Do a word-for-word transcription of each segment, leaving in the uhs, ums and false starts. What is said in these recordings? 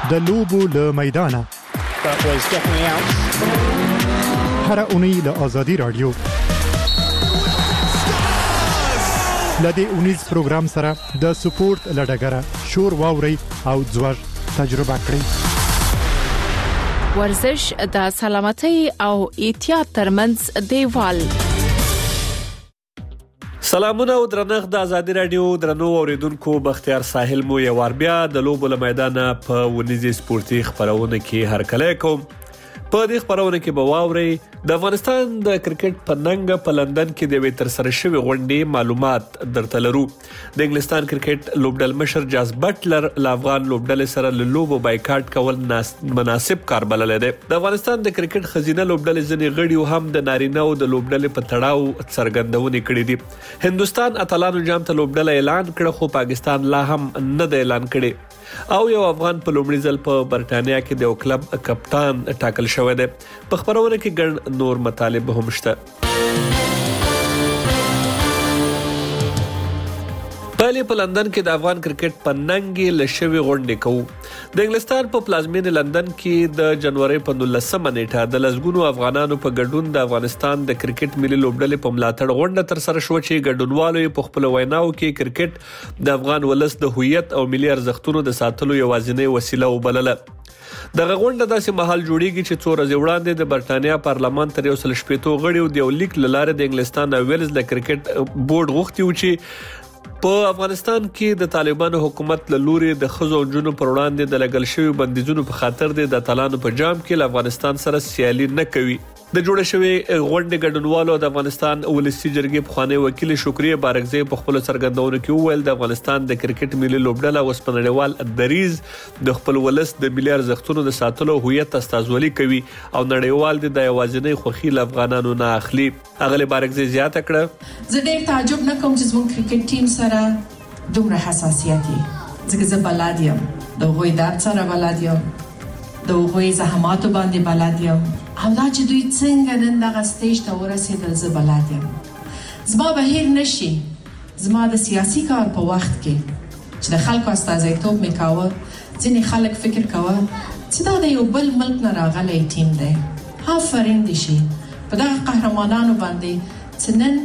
د لوبو له میدانه هر اونۍ له آزادي رادیو لدې اونیز پروګرام سره د سپورت لډګره شور واوري او ځوړ تجربه کړئ. ورزش د سلامتۍ او احتیاط ترمنځ دیوال. سلامونه او درنښت د آزادي رادیو درنو اوریدونکو بختیار ساحل مو یو وار بیا د لوبو له میدانه په ونیزي سپورتي خبرونه کې هرکلی کوم. په دې خبرونه کې به واوري د افغانستان د کرکټ په ننګ په لندن کې د وی تر سره شوی غونډې معلومات درته لرو. د انګلستان کرکټ لوبډل مشر جاز بټلر ل افغان لوبډل سره له لوبو بایکاټ کول مناسب کار بلل دی. د افغانستان د کرکټ خزینه لوبډل ځنې غړي هم د نارینه او د لوبډل په تړاو څرګندونه کړې دي. هندستان اتلانو جام ته لوبډل اعلان کړ خو پاکستان لا هم نه د اعلان کړي او یو افغان په لومړي ځل په برتانیا کې د کلب کپتان ټاکل شوی دی. په خبرونه کې ګڼ نور مطالب هم شته. پهلې په لندن کې د افغان کرکټ په ننګ له شوی غونډې کوو. د انګلستان په پلازمینه لندن کې د جنوري په نولسمه نیټه د لسګونو افغانانو په ګډون د افغانستان د کرکټ ملي لوبډلې په ملاتړ غونډه تر سره شو چې ګډونوالو په خپل ویناو کې کرکټ د افغان ولس د هویت او ملي ارزښتونو د ساتلو یوازینی وسیله وبلله. دغه غونډه داسې مهال جوړیږي چې څو ورځې وړاندې د برتانیا پارلمان تر یو سل شپږ غړیو د یو لیک لاره د انګلستان او ویلز د کرکټ بورډ غوښتي و چې په افغانستان کې د طالبانو حکومت له لوري د خزو جنونو پر وړاندې د لګل شوی بندیزونو په خاطر د طالبانو په جام کې له افغانستان سره سیالي نه کوي. د جوړ شوی غونډې ګډونوالو د افغانستان ولسی جرګې پخوانی وکیل شکریه بارکزی په خپل څرګندونو کې وویل د افغانستان د کرکټ ملي لوبډله اوس په نړیوال دریز د خپل ولس د ملي ارزښتونو د ساتلو هویت استازولي کوي او نړیوال د یوازینی خوخي ل افغانانو نه اخلي. اغلی بارکزی زیاته کړه زه ډېر تعجب نه کوم چې زموږ کرکټ ټیم سره دومره حساسیت وي ځکه زه بلد یم د هغوی درد سره بلد یم د هغوی زحماتو باندې بلد یم او دا چې دوی څنګه نن دغه سټیج ته ورسېدل زه بلد یم. زما به هیر نشي زما د سیاسي کار په وخت کې چې د خلکو استازیتوب مې کاوه ځینې خلک فکر کوه چې دا د یو بل ملک نه راغلی ټیم دی. آفرین دې شي په دغه قهرمانانو باندې چې نن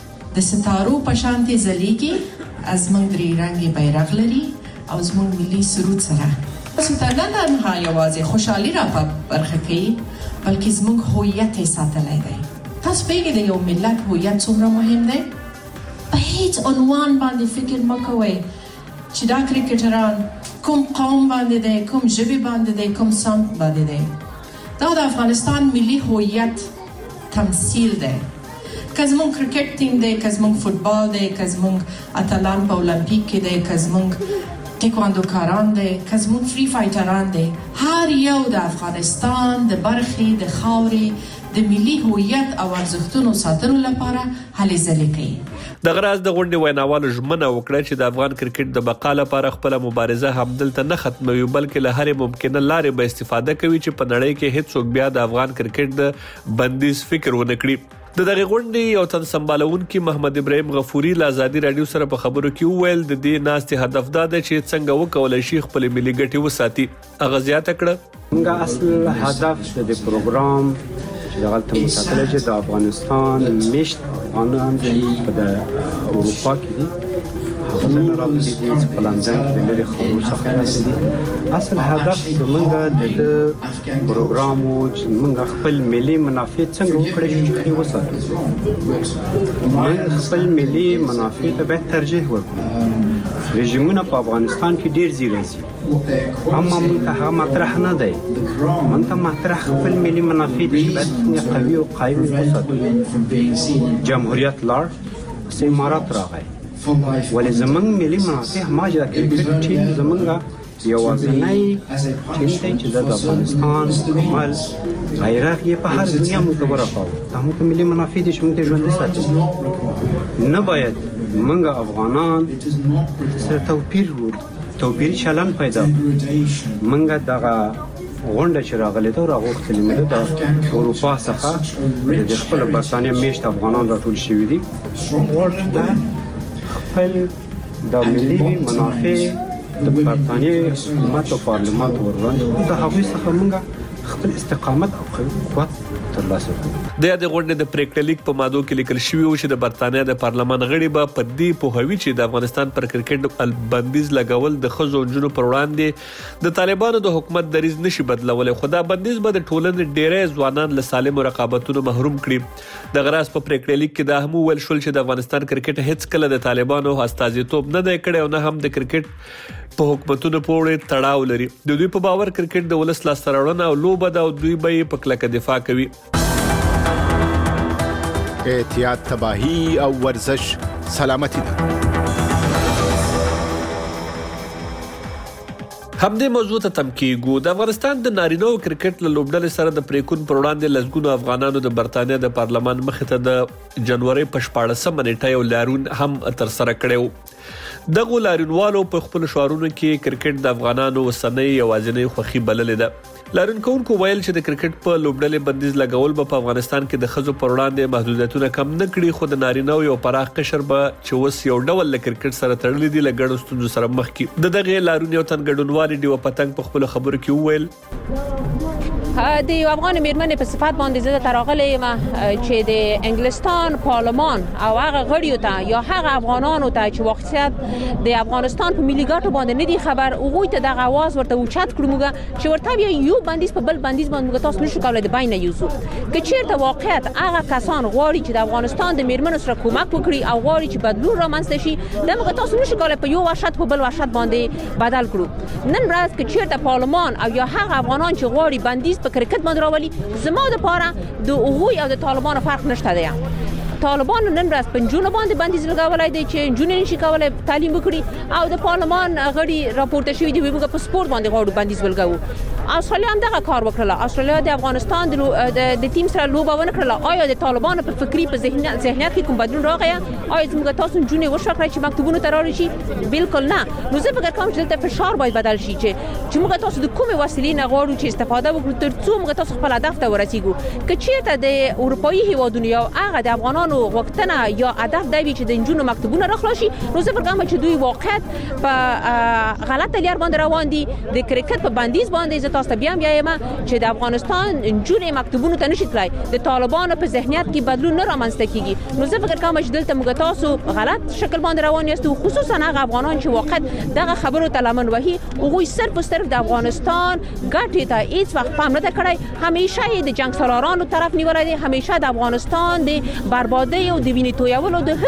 د ستارو په شانتې ځلیږي از موږ درې رنګي بیرغ لري او زموږ ملي سرود سره تاسو ته نه تنها یوازې خوشحالي را په برخه کوي بلکې زموږ هویت یې ساتلی دی. تاسو پوهېږئ د یو ملت هویت څومره مهم دی؟ په هیڅ عنوان باندې فکر مه کوئ چې دا کرکټران کوم قوم باندې دی کوم ژبې باندې دی کوم سمت باندې دی. دا د افغانستان ملي هویت تمثیل دی. که زموږ کرکټ ټیم دی که زموږ فوټبال دی که زموږ اتلان په اولمپیک کې دی که زموږ ټیکواندو کاران دی که زموږ فری فایټران دی هر یو د افغانستان د برخې د خاورې د ملي هویت او ارزښتونو ساتلو لپاره هلې ځلې کوي. د غراز د غونډې ویناوالو ژمنه وکړه چې د افغان کرکټ د بقا لپاره خپل مبارزه همدلته نه ختموي بلکې له هرې ممکنه لارې به استفاده کوي چې په نړۍ کې هیڅوک بیا د افغان کرکټ د بندیز فکر ونه کړي. د دغه غونډې یو تن سمبالونکي محمد ابراهیم غفوري له آزادي رادیو سره په خبرو کې وویل د دې ناستې هدف دا دی چې څنګه وکولای شي خپل ملي ګټې وساتي. هغه زیاته کړه موږ اصل هدف د پروګرام چې دغه ته مساتله چې د افغانستان مشت افغانان په د اروپا کې دي هغه څنګه راغلي دي چې په لندن کې د لري خبرو څخه راځي. اصل هدف زموږ د پروګرام او چې موږ خپل ملي منافع څنګه وکړو چې وساتو. موږ خپل ملي منافع ته به ترجیح ورکړو. رژیمونه په افغانستان کې ډیر زیات دي اما موږ ته هغه مطرح نه دی. موږ ته مطرح خپل ملي منافع دي چې قوي او قایم وساتو. جمهوریت لار امارات راغی ولې زمونږ ملي منافع ما چې د کرکټ ټیم زمونږ یوازینی ټیم دی چې د افغانستان عمل غیرت یې په هر دنیا موږ ورکاوه. دا موږ ملي منافع دي چې موږ ته ژوندي ساتي. نه باید موږ افغانان سره توپیر توپیري چلن پیدا موږ دغه غونډه چې راغلې ده راغوښتلې مې ده د اروپا څخه د خپل برتانیا میشت افغانان راټول شوي دي. خپل د ملي منافع د برتانیې حکومت او پارلمان ور وړاندې د هغوی څخه موږ خپل استقامت او قوت ترلاسه کړو. د یادې غونډې د پریکړې لیک په مادو کې لیکل شوی و چې د برتانیا د پارلمان غړي به په دې پوهوي چې د افغانستان پر کرکټ بندیز لګول د ښځو او نجونو پر وړاندې د طالبانو د حکومت دریځ نشي بدلولی، خو دا بندیز به د ټولنې ډېری ځوانان له سالمو رقابتونو محروم کړي. د غراس په پریکړې لیک کې دا هم وویل شول چې د افغانستان کرکټ هیڅ کله د طالبانو استازیتوب نه دی کړی او نه هم د کرکټ په حکومتونو پورې تړاو لري. د دوی په باور کرکټ د ولس لاسته راوړنه او لوبه ده او دوی به یې په کلکه دفاع کوي. احتیاط تباهی او ورزش سلامتی ده. همدې موضوع ته تم کېږو. د افغانستان د نارینه او کرکټ له لوبډلې سره د پریکون پر وړاندې لسګونو افغانانو د برتانیا د پارلمان مخې ته د جنوري په شپاړسمه نیټه یو لارون هم ترسره کړی. دغه لارونوالو په خپل شعارونو کې کرکټ د افغانانو وسنۍ یوازینۍ خوښي بللې ده. لارون کوونکو ویل چې د کرکټ په لوبډلې بندیز لګول به په افغانستان کې د ښځو پر وړاندې محدودیتونه کم نه کړي، خو د نارینه یو پراخ قشر به چې اوس یو ډول له کرکټ سره تړلي دي له ګڼو ستونزو سره مخ کړي. د دغه لارون یو تن ګډونوالي ډیوه پتنګ په خپل خبرو کې وویل د یو افغان میرمنې په صفات باندې زه ته راغلی یم چې د انګلستان پارلمان او هغه غړیو ته یا هغه افغانانو ته چې واقعیت د افغانستان په ملي ګټو باندې نه دي خبر، هغوی ته دغه اواز ورته اوچت کړو موږ چې ورته بیا یو بندیز په بل بندیز باندې موږ تاسو نشو کولی د بین یوسو. که چیرته واقعیت هغه کسان غواړي چې د افغانستان د میرمنو سره کومک وکړي او غواړي چې بدلون رامنځته شي، دا موږ تاسو نشو کولی په یو وحشت په بل وحشت باندې بدل کړو. نن ورځ که چیرته پارلمان او یا هغه افغانان چې غواړي بندیز په کرکټ باندې راولي، زما د پاره د هغوی او د طالبانو فرق نشته دی. طالبان نن ورځ په نجونو باندې بندیز لګولی دی چې نجونې نشي کولی تعلیم وکړي، او د پارلمان غړي راپورته شوي دي موږ په سپورت باندې غواړو بندیز ولګوو. استرالیا هم دغه کار وکړله. استرالیا د افغانستان د ټیم سره لوبه ونه کړله. آیا د طالبانو په فکري په ذهنیت کې کوم بدلون راغی؟ آیا زموږ تاسو نجونې وشو کړئ چې مکتوبونو ته راوړي شي؟ بالکل نه. نو زه فکر کوم چې دلته فشار باید بدل شي چې چې موږ تاسو د کومې وسیلې نه غواړو چې استفاده وکړو تر څو موږ تاسو خپل هدف ته ورسیږو. که چیرته د اروپایي هیوادونو یا هغه د افغانانو غوښتنه یا هدف دی چې د نجونو مکتوبونه راخلاص شي، نو زه فکر کوم چې دوی واقعیت په غلطه لار باندې روان دي. د کرکټ په بندیز باندې زه تاسو ته بیا وایم چې د افغانستان نجونې مکتوبونو ته نشي تلای، د طالبانو په ذهنیت کې بدلون نه رامنځته کیږي. نو زه فکر کوم چې دلته موږ تاسو غلط شکل باندې روان یاست، خصوصا هغه افغانان چې واقعیت دغه خبرو ته لمن وهي، هغوی صرف او صرف د افغانستان ګټې ته هیڅ وخت پام نه کړی. همیشه یې د جنگ سالارانو طرف نیولای دي، همیشه د افغانستان د بربادۍ او د وینې تویولو د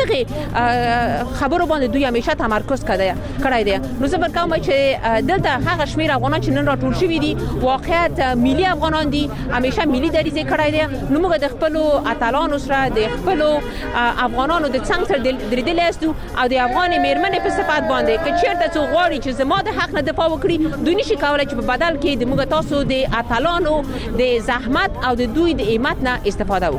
هغې خبرو باندې دوی همیشه تمرکز کړی دی. نو زه فکر کوم چې دلته هغه شمیر افغانان چې نن راټول شوي دي واقعیت ملي افغانان دي، همیشه ملي دریځ کړی دی. نو موږ د خپلو اتلانو سره د خپلو افغانانو د څنګ سره درېدلی یاستو او د افغان میرمنې په صفت باندې که چیرته څوک غواړي چې زما د حق نه دفاع وکړي، دوی نشي کولی چې په بدل کې د موږ تاسو د اتلانو د زحمت او د دوی د همت نه استفاده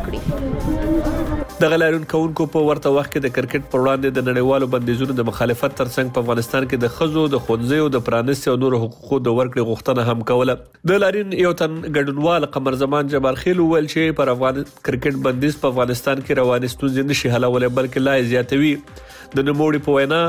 وکړي. دغه لارون کوونکو په ورته وخت کې د کرکټ پر وړاندې د نړیوالو بندیزونو د مخالفت ترڅنګ په افغانستان کې د ښځو د ښوونځیو د پرانیستي او نورو حقوقو د ورکړې غوښتنه هم کوله. د لارون یو تن ګډونوال قمر زمان جبارخیل وویل چې پر افغان کرکټ بندیز په افغانستان کې روانې ستونزې نشي حلولی بلکې لا یې زیاتوي. د نوموړي په وینا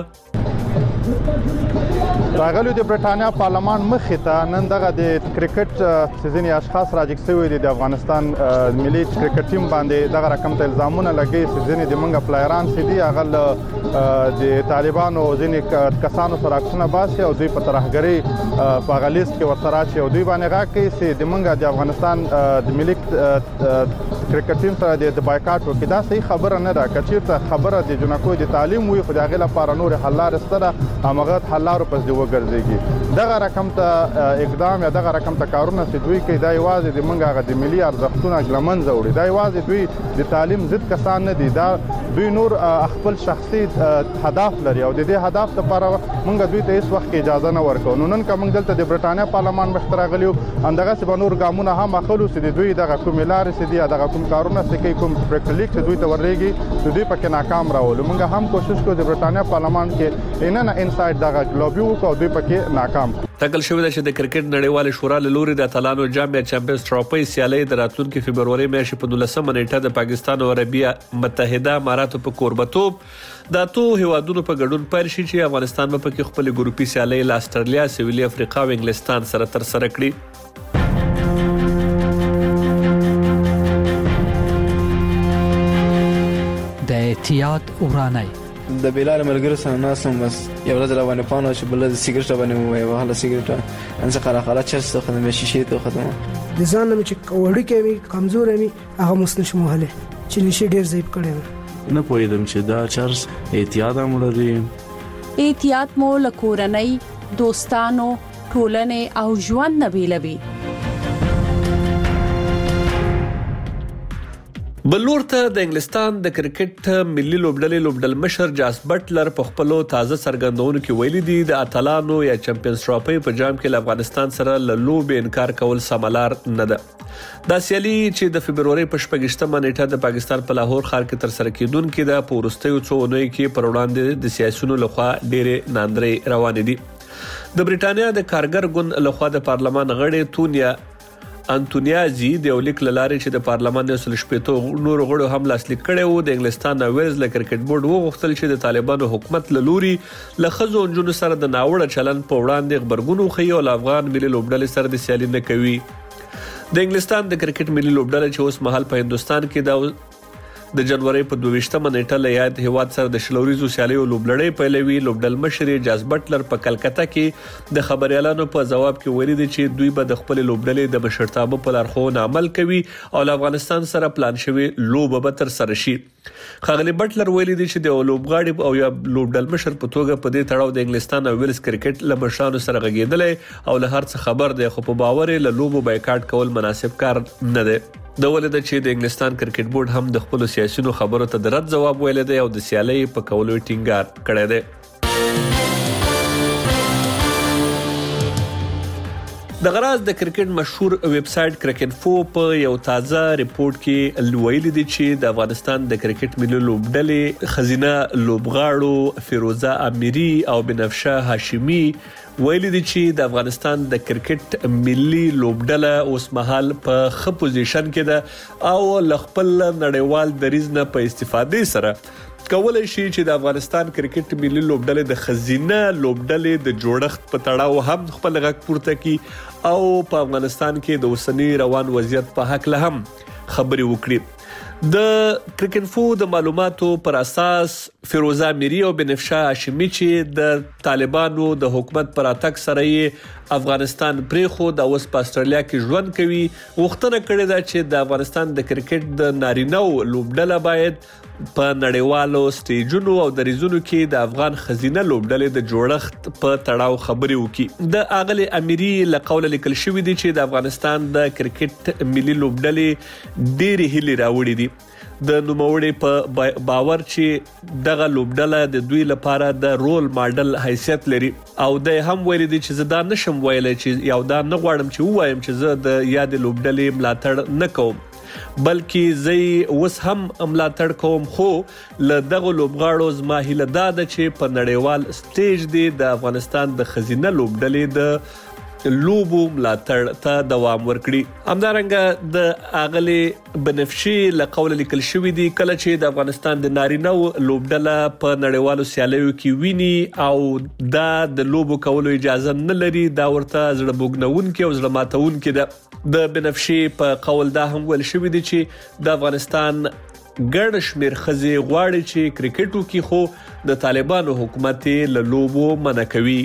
راغلو د برټانیا پارلمان مخې ته نن دغه د کرکټ ځینې اشخاص راجګ شوي دي د افغانستان ملي کرکټ ټیم باندې دغه رقم ته الزامونه لګوي چې ځینې د منګه پلایران چې دي هغه د طالبانو ځینې کسانو سره عکسونه باسي او دوی په ترهګرۍ په هغه لیست کې ورته راچي او دوی باندې غږ کوي چې د منګه د افغانستان د ملي کرکټ ټیم سره د بایکاټ وکړي. دا صحیح خبره نه ده. که چېرته خبره د جنکو د تعلیم وي خو د هغې لپاره نورې حل لارې شته ده، همغه حل لارو پسې وګرځېږي. دغه رقم ته اقدام یا دغه رقم ته کارونه چې دوی کوي دا یوازې د موږ هغه د ملي ارزښتونه له منځه وړي. دا یوازې دوی د تعلیم ضد کسان نه دي، دا دوی نور خپل شخصي هدف لري او د دې هدف لپاره موږ دوی ته هیڅ وخت اجازه نه ورکوو. نو نن که موږ دلته د برټانیا پارلمان مخې ته راغلي یو، همدغسې به نور ګامونه هم اخلو چې د دوی دغه کومې لارې چې دي یا دغه کوم کارونه چې کوي، کوم پریکړه لیک چې دوی ته ورلیږي نو دوی پکې ناکام راولو. موږ هم کوشش کوو د برټانیا پارلمان کې اننه انسایډ دغه لابي وکړو او دوی پکې ناکام. ټاکل شوې ده چې د کرکټ نړیوال شورا له لوري د اتلانو جام یا چمپیونز ټرافي سیالي د راتلونکي فبروري میاشتې په دولسمه نیټه د پاکستان او عربي متحده اماراتو په کوربتوب د اتو هیوادونو په ګډون پیل شي چې افغانستان په کې خپل ګروپي سیالي له استرالیا، سویلي افریقا او انګلستان سره تر سره کړي. د احتیاط ورانای د بیلار ملګرو سره ناسم بس یو ورځ روانه پانو چې بل د سیګریټ باندې وای وهله سیګریټ ان څه خلا خلا چرس ته خدمت شیشه ته خدمت د ځان نه چې وړي کې کمزور مې هغه مسنش مهله چې نشي ډیر ضعیف کړي نه پوهیدم چې دا چرس احتیاط هم لري. احتیاط مو لکورنۍ دوستانو ټولنې او ژوند نه بیلوي. بلور ته د انګلستان د کرکټ ملي لوبډلې لوبډل مشر جاس بټلر په خپل تازه څرګندونو کې ویلي دي د اتلانو یا چمپیونز ټرافي په جام کې له افغانستان سره له لوبې انکار کول سملار نه ده. دا سیالي چې د فبروري په شپږشتمه نیټه د پاکستان په لاهور ښار کې تر سره کیدونکې ده په وروستیو څو اونیو کې پر وړاندې د سیاسيونو لخوا ډېرې ناندرې روانې دي. د بریټانیا د کارګر ګوند لخوا د پارلمان غړي تونیا انټونیازي د یو لیک لارې چې د پارلمان د اصل شپېتو نور غړو هم لاسلیک کړي وو د انګلستان او ویلز له کرکټ بورډ وغوښتل چې د طالبانو حکومت له لوري له خزو انجونو سره د ناوړه چلن په وړاندې خبرګون خي او افغان ملي لوبډلې سره د سیالي نه کوي. د انګلستان د کرکټ ملي لوبډله چې اوس مهال په هندستان کې د د جنوري په دویشتمه نیټه له یاد هیواد سره د شلوريزو سیالیو لوبلړۍ پیلوي. لوبډل مشر جاس بټلر په کلکته کې د خبريالانو په جواب کې ویلي دي چې دوی به د خپل لوبډلې د مشرتابه په لارښوونه عمل کوي او له افغانستان سره پلان شوی لوبه به تر سره شي. خاغلی بټلر ویلي دي چې د لوبغاړي او یا لوبډل مشر په توګه په دې تړاو د انګلستان او ویلز کرکټ له مشرانو سره غږیدل او له هر څه خبر دی خو په باور له لوبو بایکاټ کول مناسب کار نه دی. د ولید چې د انګلستان کرکټ بورډ هم د خپل سیاسيونو خبرو ته د رد جواب ویل دی او د سیالي په کولو ټینګار کړی دی. د غراز د کرکټ مشهور ویب سټ کرکټفو په یو تازه ریپورت کې ویلي دي چې د افغانستان د کرکټ ملي لوبډلې خزینه لوبغاړو فیروزه امیری او بنفشه هاشمی ویلي دي چې د افغانستان د کرکټ ملي لوبډله اوس مهال په ښه پوزیشن کې ده او لخپل نړیوال دریځ نه په استفادې سره کولای شي چې د افغانستان کرکټ ملي لوبډلې د خزینه لوبډلې د جوړښت په تړاو هم خپل غږ پورته کړي او په افغانستان کې د اوسنی روان وضعیت په حق له هم خبري وکړي. د کرکټفو د معلوماتو پر اساس فیروزه امیری او بنفشه هاشمی چې د طالبانو د حکومت پر اتک سره افغانستان پریخو د اوس په استرالیا کې ژوند کوي وختونه کړی دا چې د افغانستان د کرکټ د نارینه لوبډله باید په نړیوالو سټیجونو او دریزونو کې د افغان خزینه لوبډلې د جوړښت په تړاو خبري وکړي. د اغلی امیری له قوله لیکل شوی دی چې د افغانستان د کرکټ ملي لوبډلې ډېری هلي راوړي دي. د نوموړي په باور چې دغه لوبډله د دوی لپاره د رول ماډل حیثیت لري او د هم ویلي دي چې زه دا نشم ویلای چې یو دا نه غواړم چې وایم چې زه د یاد لوبډلې ملاتړ نه کوم بلکې زه اوس هم ملاتړ کوم خو له دغه لوبغاړو زما هیله دا ده چې په نړیوال سټیج دی د افغانستان د خزینه لوبډلې د لوبو ملاتړ ته دوام ورکړي. همدارنګه د اغلی بنفشي له قوله لیکل شوی دی کله چې د افغانستان د نارینه لوبډله په نړیوالو سیالیو کې ویني او دا د لوبو کولو اجازه نه لري دا ورته زړه بوګنونکې او زړه ماتونکې ده. د بنفشي په قول دا هم ویل شوی دی چې د افغانستان ګڼ شمېر ښځې غواړي چې کرکټ وکړي خو د طالبانو حکومت له لوبو منع کوي.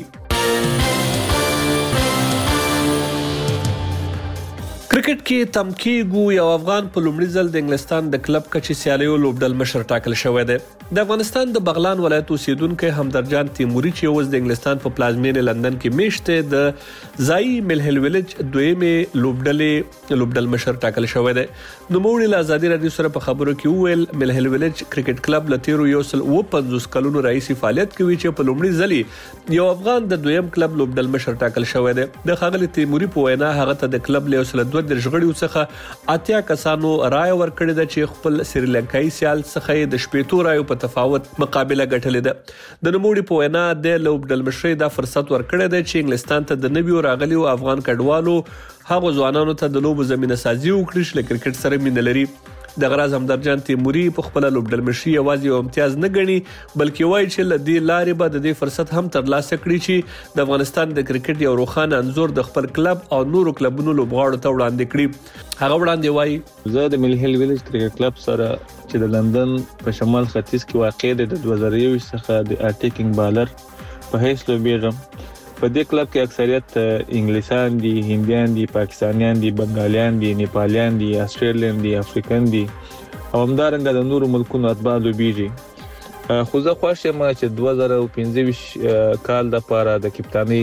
کرکټ کې تمکیګو یو افغان په لومړي ځل د انګلستان د کلب کچې سیالیو لوبډل مشر ټاکل شوی دی. د افغانستان د بغلان ولایت اوسیدونکو همدرجان تیموري چې اوس د انګلستان په پلازمینې لندن کې میشته د ځای ملهل ویلج دویمه لوبډلې لوبډل مشر ټاکل شوی دی. نوموړي له ازادي رادیو سره په خبرو کې وویل ملهل ویلج کرکټ کلب له تیرو یو سل او پنځوس کلونو راهیسې فعالیت کوي چې په لومړي ځلې یو افغان د دویم کلب لوبډل مشر ټاکل شوی دی. د ښاغلي تیموري په وینا هغه ته د کلب له یو سل دوه دېرش غړیو څخه اتیا کسانو رایه ورکړې ده چې خپل سریلانکایي سیال څخه د شپېتو رایو په تفاوت مقابله ګټلې ده. د نوموړي په وینا د لوبډل مشرۍ دا فرصت ورکړی دی چې انګلستان ته د نویو راغلیو افغان کډوالو هغه ځوانانو ته د لوبو زمينه سازي وکړي چې له کرکټ سره مینه لري. د غراز همدرجان تیموري په خپل لوبډل مشري یوازې یو امتیاز نه ګڼي بلکې وایي چې له دې لارې به د دې فرصت هم ترلاسه کړي چې د افغانستان د کرکټ یو روښانه انځور د خپل کلب او نورو کلبونو لوبغاړو ته وړاندې کړي. هغه وړاندې وایي زه د ملهل ویلج کرکټ کلب سره چې د لندن په شمال ختیځ کې واقع دی د دوه زره یو څخه د اټیکینګ بالر په هیڅ لوبېږم. په دې کلب کې اکثریت انګلیسان دي، هندیان دي، پاکستانیان دي، بنگالیان دي، نیپالیان دي، استرالیان دي، افریقن دي او همدارنګه د نورو ملکونو اتباع لوبېږي. خو زه خوښ یم چې دوه زره پنځه ویشت کال دپاره د کپتانۍ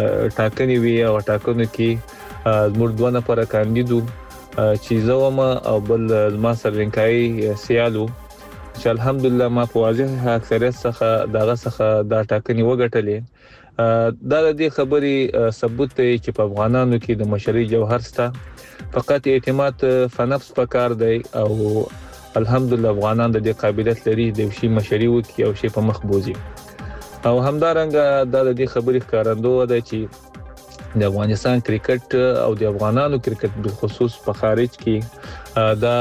ټاکنې وي او ټاکنو کې زموږ دوه نفره کاندید چې زه وم او بل زما سریلانکایي سیال و چې الحمدلله ما په واضح اکثریت څخه دغه څخه دا ټاکنې وګټلې. دا د دې خبرې ثبوت دی چې په افغانانو کې د مشرۍ جوهر شته، فقط اعتماد فنفس پکار دی او الحمدلله افغانان د دې قابلیت لري د شي مشرۍ وکړي او شي په مخ بوزي. او همدارنګه دا د دې خبرې ښکارندوی ده چې د افغانستان کرکټ او د افغانانو کرکټ په خصوص په خارج کې دا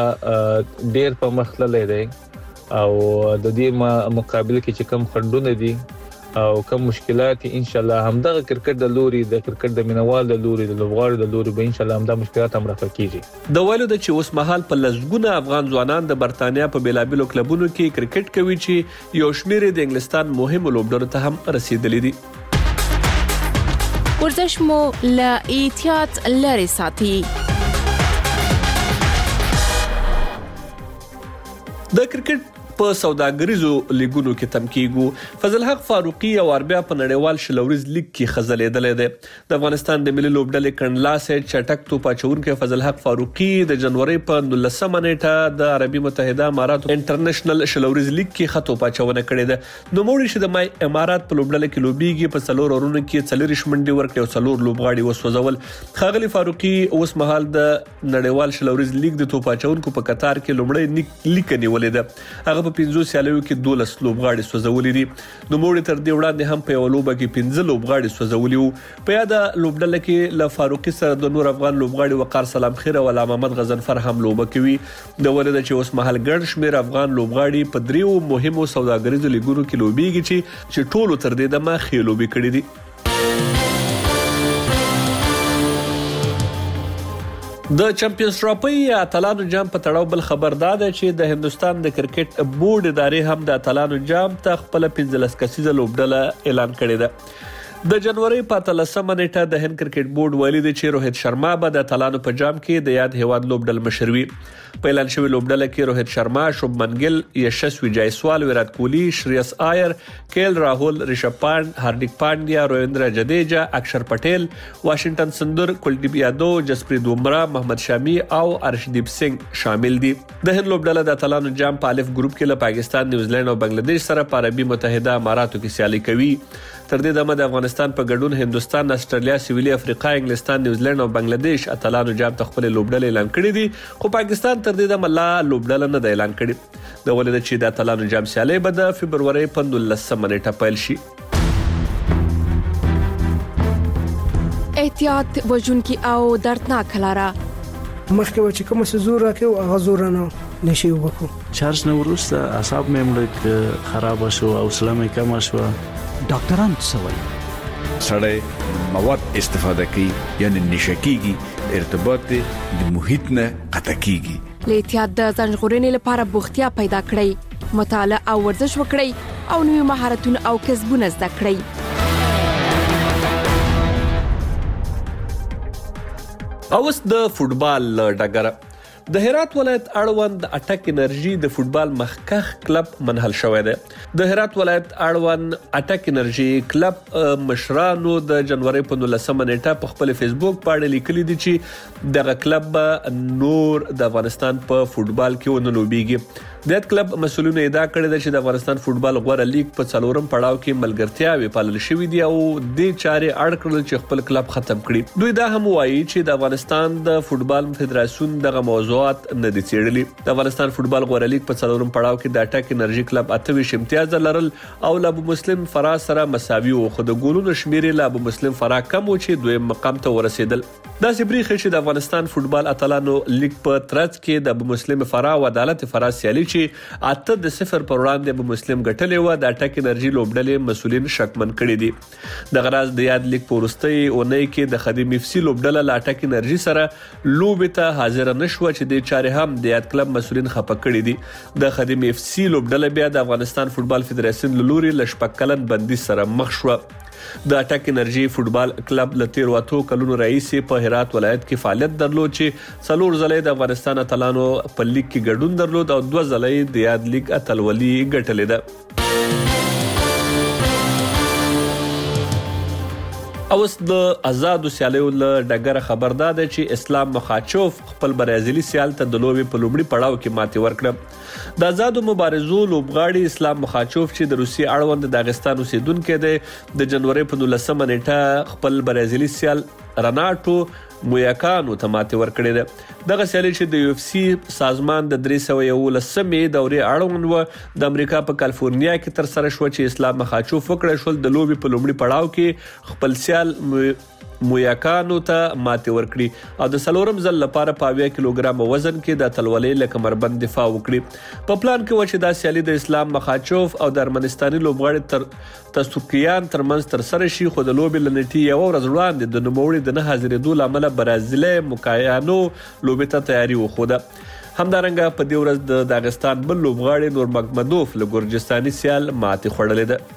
ډېر په مخ تللی دی او د دې مقابل کې چې کم خنډونه دي او کوم مشکلات ان شاء الله همدغه کرکټ د لوري د کرکټ د مینوال د لوري د لوبغاړو د لوري به ان شاء الله همدغه مشکلات هم رافع کیږي. د ویلو د چې اوس مهال په لزګونه افغان ځوانان د برتانیا په بیلابیلو کلبونو کې کرکټ کوي چې یو شمېر د انګلستان مهمو لوبډلو ته هم رسیدلي دي. ورزش مو له احتیاط لري ساتي. د کرکټ په سوداګریزو لیګونو کې تم کیږو. فضل حق فاروقي او اربیا په نړیوال شلوريز لیګ کې خزلېدلې ده. د افغانستان د ملي لوبډلې کڼلاسه چټک توپ اچونکو فضل حق فاروقي د جنوري په نولسمه نیټه د عربي متحده اماراتو انټرنیشنل شلوريز لیګ کې خطو پاچونه کړې ده. نو موږ چې د مای امارات په لوبډلې کې لوبيږي په څلور اورونو کې څلور شمنډي ورکړي او څلور لوبغاړي وسوځول. خاغلی فاروقي اوس مهال د نړیوال شلوريز لیګ د توپ اچونکو په قطار کې لومړی لیګ نیولې ده. هغه په پنځو سیالیو کې دولس لوبغاړي سوځولي دي. نو موږ تر دې وړاندې هم په یو لوبه کې پنځه لوبغاړي سوځولي وو. په یاده لوبډله کې له فاروقي سره د نور افغان لوبغاړي وقار سلام خیر او علامه محمد غزنفر هم لوبه کوي. د ولید چې اوس مهال ګڼ شمېر افغان لوبغاړي په دریو مهمو سوداګریزو لیګونو کې لوبېږي چې چې ټولو تر دې دمه ښې لوبې کړې دي. د چمپیونز ټرافي اتلانو جام په تړاو بل خبر دا ده چې د هندستان د کرکټ بورډ ادارې هم د اتلانو جام ته خپل پنځلس کسیزه لوبډله اعلان کړې ده. د جنوري په اتلسمه نیټه د هند کرکټ بورډ ویلي دی چې روهیت شرما به د اتلانو په جام کې د یاد هیواد لوبډل مشر وي. په اعلان شوی لوبډله کې روهیت شرما، شوبمن ګل، یشسوي جایسوال، ویرات کوهلی، شریاس آیر، کیل راهول، ریشب پانت، هاردیک پانډیا، رویندرا جډیجا، اکشر پټیل، واشنگټن سندر، کلدیپ یادو، جسپریت بومرا، محمد شامی او ارشدیپ سنگ شامل دي. د هند لوبډله د اتلانو جام په الف ګروپ کې له پاکستان، نیوزیلند او بنگلاديش سره په عربي متحده اماراتو کې سیالي کوي. تر دې دمه د افغانستان په ګډون هندستان، استرالیا، سویلي افریقا، انګلستان، نیوزیلند او بنگلاديش اتلانو جام ته خپل لوبډله اعلان کړې دي. خو پاکستان تر دې دمه لا لوبډله نه ده اعلان کړې. د ولید چې د اتلانو جام سیالي به د فبروري په نولسمه نیټه پیل شي. احتیاط وژونکي او دردناک لاره مخکې و چې کوم څه زور راکړو هغه زور نه نشي وکړو. چارج نه وروسته اعصاب مې مړ خراب شو او حوصله مې کمه شوه. ډاکټران څه وایي؟ سړی مواد استفاده کوي یعنی نشه کیږي، ارتباط د محیط نه قطع کیږي. له احتیاط د ځان ژغورنې لپاره بوختیا پیدا کړئ، مطالعه او ورزش وکړئ او نوي مهارتونه او کسبونه زده کړئ. اوس د فوټبال ډګر د هرات ولایت اړوند اټک انرژي د فوتبال مخکخ کلب منحل شوی دی. د هرات ولایت اړوند اټک انرژي کلب مشرانو د جنوري په نولسمه نیټه په خپل فیسبوک باندې لیکلي دي چې دغه کلب نور د افغانستان په فوتبال کې ونه لوبيږي. د کلب مسؤلینو ادعا کړې ده چې د افغانستان فوتبال غوړه لیګ په څلورم پړاو کې ملګرتیاوي پالل شوې دي او د چارې اړ کړل چې خپل کلب ختم کړي. دوی دا هم وایي چې د افغانستان د فوتبال فدراسیون دغه موضوعات نه دي څېړلي. د افغانستان فوتبال غوړه لیګ په څلورم پړاو کې د اټک انرژي کلب اته ویشت امتیاز لرل او له ابو مسلم فرا سره مساوي وو، خو د ګولونو شمیر له ابو مسلم فرا کم و چې دویم مقام ته ورسېدل. دا سبريخ چې د افغانستان فوتبال اتلانو لیګ په ترڅ کې د ابو مسلم فرا او عدالت فرا سیالي چې اته د صفر پر وړاندې ابو مسلم ګټلې و، د اټک انرژي لوبډلې مسؤلین شکمن کړي دي. د غراز د یاد لیګ په وروستۍ اونۍ کې د خدیم اف سی لوبډله له اټک انرژي سره لوبې ته حاضر نشوه چې د چارې هم د یاد کلب مسؤلین خپه کړي دي. د خدیم اف سی لوبډله بیا د افغانستان فوتبال فدراسیون له لوري له شپږ کلن بندي سره مخ شوه. د اټک انرژي فوتبال کلب له تیر واتو کلونو رئیس په هرات ولایت کې فعالیت درلود چې څلور ځلې د افغانستان اتلانو په لیګ کې ګډون درلود او دوه ځلې د یاد لیګ اتلولي ګټلې ده. اوس د آزادو سیالیو له ډګره خبردار دی چې اسلام مخاچوف خپل برازیلي سیال ته د لوبې په لومړي پړاو کې ماتې ورکړه. د آزادو مبارزو لوبغاړي اسلام مخاچوف چې د روسي اړوند د داغستان اوسیدونکی دی د جنوري په نولسمه نیټه خپل برازیلي سیال رناټو مویاکانو ته ماتې ورکړې ده. دغه سیالي چې د یو اف سی سازمان د درې سوه یولسمې دورې اړوند و د امریکا په کالیفورنیا کې تر سره شوه چې اسلام مخاچوف وکړی شول د لوبې په لومړي پړاو کې خپل سیال مویاکانو ته ماتې ورکړي او د څلورم ځل لپاره په اویا کیلوګرام وزن کې د اتلولۍ له کمربند دفاع وکړي. په پلان کې و چې دا سیالي د اسلام مخاچوف او د ارمنستاني لوبغاړي تر تسوکیان ترمنځ تر سره شي، خو د لوبې له نیټې یوه ورځ وړاندې د نوموړي د نه حاضرېدو له امله برازیلي موکایانو لوبې ته تیاري وښوده. همدارنګه په دې ورځ د داغستان بل لوبغاړي نور مګمدوف له ګورجستاني سیال ماتې خوړلې ده.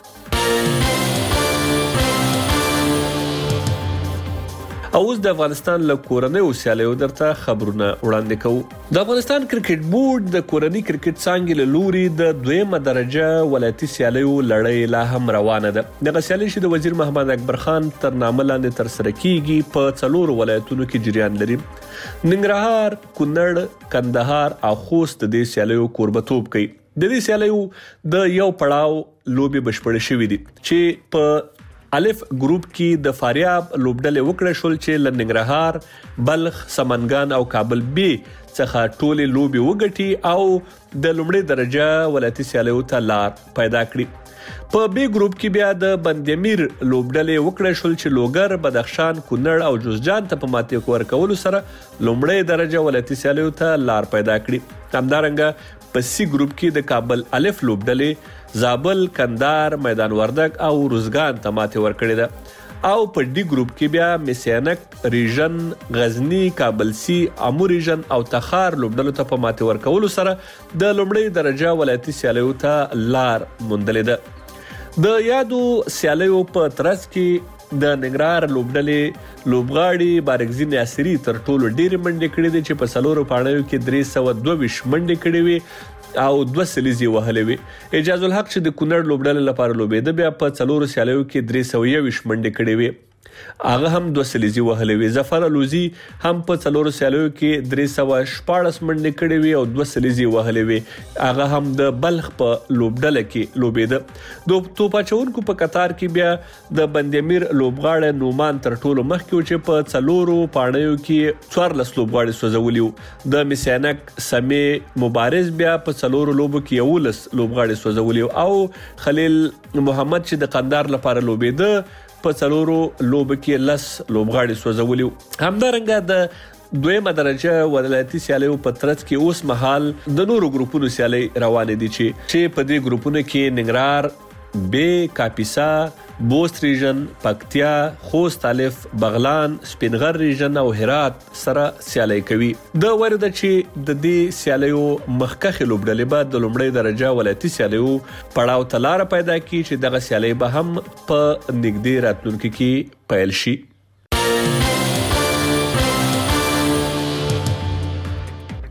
اوس د افغانستان له کورنیو سیالیو درته خبرونه وړاندې کوو. د افغانستان کرکټ بورډ د کورني کرکټ څانګې له لوري د دویمه درجه ولایتي سیالیو لړۍ لا هم روانه ده. دغه سیالي چې د وزیر محمد اکبر خان تر نامه لاندې ترسره کیږي په څلورو ولایتونو کې جریان لري. ننګرهار، کونړ، کندهار او خوست د دې سیالیو کوربتوب کوي. د دې سیالیو د یو پړاو لوبې بشپړې شوې دي چې په الف ګروپ کې د فاریاب لوبډلې وکړې شول چې له ننګرهار، بلخ، سمنګان او کابل بي څخه ټولې لوبې وګټي او د لومړۍ درجه ولایتي سیالیو ته لار پیدا کړي. په بي ګروپ کې بیا د بندیمیر لوبډلې وکړې شول چې لوګر، بدخشان، کونړ او جوزجان ته په ماتې ورکولو سره لومړۍ درجه ولایتي سیالیو ته لار پیدا کړي. همدارنګه په سی ګروپ کې د کابل الف لوبډلې زابل، کندهار، میدان وردګ او روزګان ته ماتې ورکړې ده او په ډي ګروپ کې بیا میسینک ریژن، غزنی، کابل سی، امو ریژن او تخار لوبډلو ته په ماتې ورکولو سره د لومړۍ درجه ولایتي سیالیو ته لار موندلې ده. د یادو سیالیو په ترڅ کې د ننګرهار لوبډلې لوبغاړي بارګزي ناصري تر ټولو ډېرې منډې کړې دي چې په څلورو پاڼیو کې درې سوه دوه ویشت منډې کړې وي او دوه سلیزې وهلې وي. اعجاز الحق چې د کونړ لوبډلې لپاره لوبېده بیا په څلورو سیالیو کې درې سوه یو ویشت منډې کړې وي، هغه هم دوه سلیزې وهلې وي. ظفر الوزي هم په څلورو سیالیو کې درې سوه شپاړس منډې کړې وي او دوه سلیزې وهلې وي، هغه هم د بلخ په لوبډله کې لوبېده. د توپ اچونکو په قطار کې بیا د بندیمیر لوبغاړی نومان تر ټولو مخکې و چې په څلورو پاڼیو کې څوارلس لوبغاړي سوځولي وو. د میسینک سمې مبارز بیا په څلورو لوبو کې یولس لوبغاړي سوځولي وو او خلیل محمد چې د قندهار لپاره لوبېده په څلورو لوبو کې لس لوبغاړي سوځولي وو. همدارنګه د دویمه درجه ولایتي سیالیو په ترڅ کې اوس مهال د نورو ګروپونو سیالۍ روانې دي چې چې په دې ګروپونو کې ننګرهار، بي، کاپیسا، بوست ریژن، پکتیا، خوست الف، بغلان، سپینغر ریژن او هرات سره سیالي کوي. د ورده چې د دې سیالیو مخکخې لوبډلې به د لومړۍ درجه ولایتي سیالیو پړاو ته لار پیدا کړي چې دغه سیالۍ به هم په نږدې راتلونکي کې پیل شي.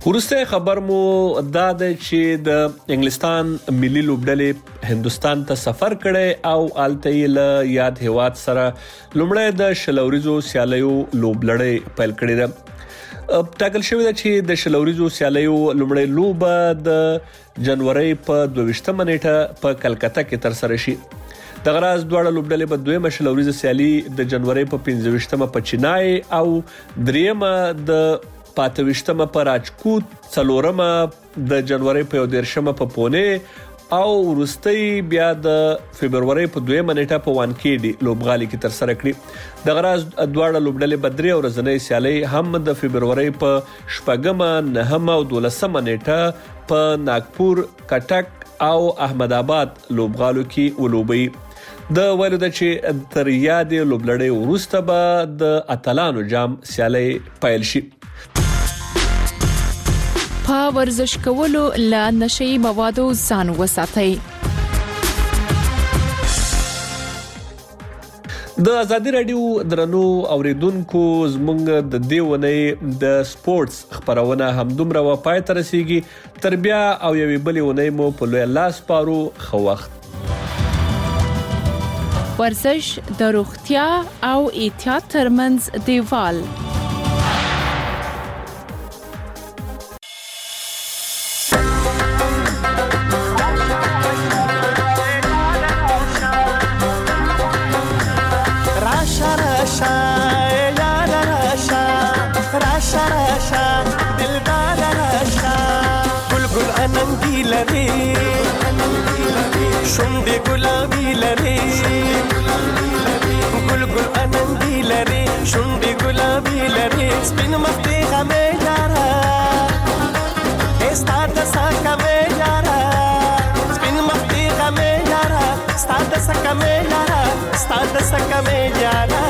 ورسته خبر مو دا د چې د انګلستان ملي لوبډلې هندستان ته سفر کړي او الته له یاد هواد سره لومړی د شلوريزو سیالیو لوبلړې پیل کړي ده. ټاکل شوی ده چې د شلوريزو سیالیو لومړی لوب د جنوري په دوه نیټه په کلکته کې تر سره شي. د غراز دواړه لوبډلې په دویمه شلوريزه سیالي د جنوري په پنځه په چینای او دریمه د پاتويشتمه په راجکوت، څلورمه د جنوري په دیرشمه په پونه او وروستي بیا د فبرवरी په دویمه نیټه په وانکېډي لوبغالي کې تر سره کړی. د غراز دواړه لوبډلې بدري او رزنۍ سیالي هم د فبرवरी په شپږمه، نهمه او دولسمه نیټه په ناګپور، کټک او احمد آباد لوبغالو کې ولوبي. د ویلو د چې تر یادې لوبلړې وروسته به د اتلانو جام سیالي پیل شي. په ورزش کولو له نشي موادو ځان وساتئ. د ازادي رادیو درنو اوریدونکو زمونږ د دیونې د سپورتس خبرونه هم دومره و پای ته رسیږي. تر بیا او یوې بلې ونې مو په لوی لاس پارو. خو وخت ورزش د روغتیا او احتیاط ترمنځ دیوال. شونډې ګلابي لري ګل ګل انندي لري شونډې ګلابي لري سپین مخ دې غمې یارا ستا د سکه مې یارا سپین مخ دې غمې یارا ستا د سکه مې یارا ستا د سکه مې یارا.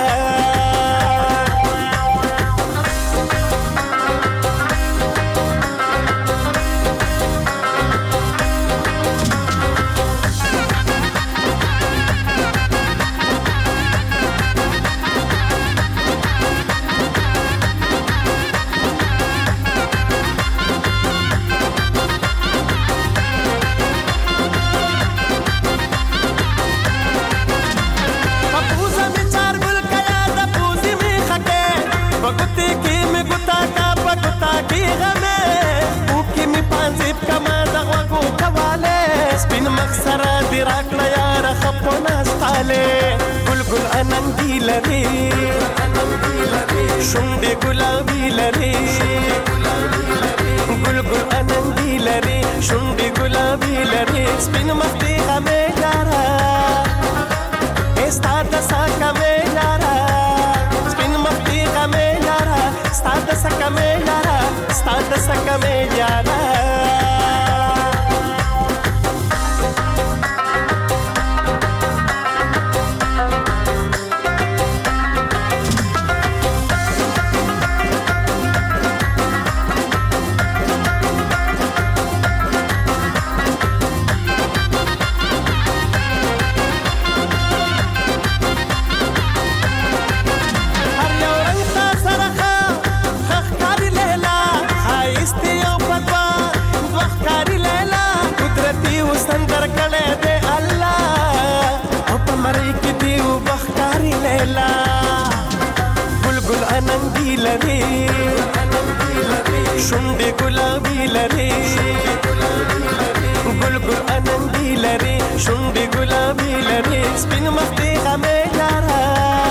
ګل انندي لري شونډې ګلابي لري ګل ګل انندي لري شونډې ګلابي لري سپین مخ دې غمې یارا ستا د سکه مې یارا سپین مخ دې غمې یارا ستا د سکه مې یارا ستا د سکه مې یارا. شونډې ګلابي لري ګل ګل انندي لري شونډې ګلابي لري سپین مخ دې غمې یارا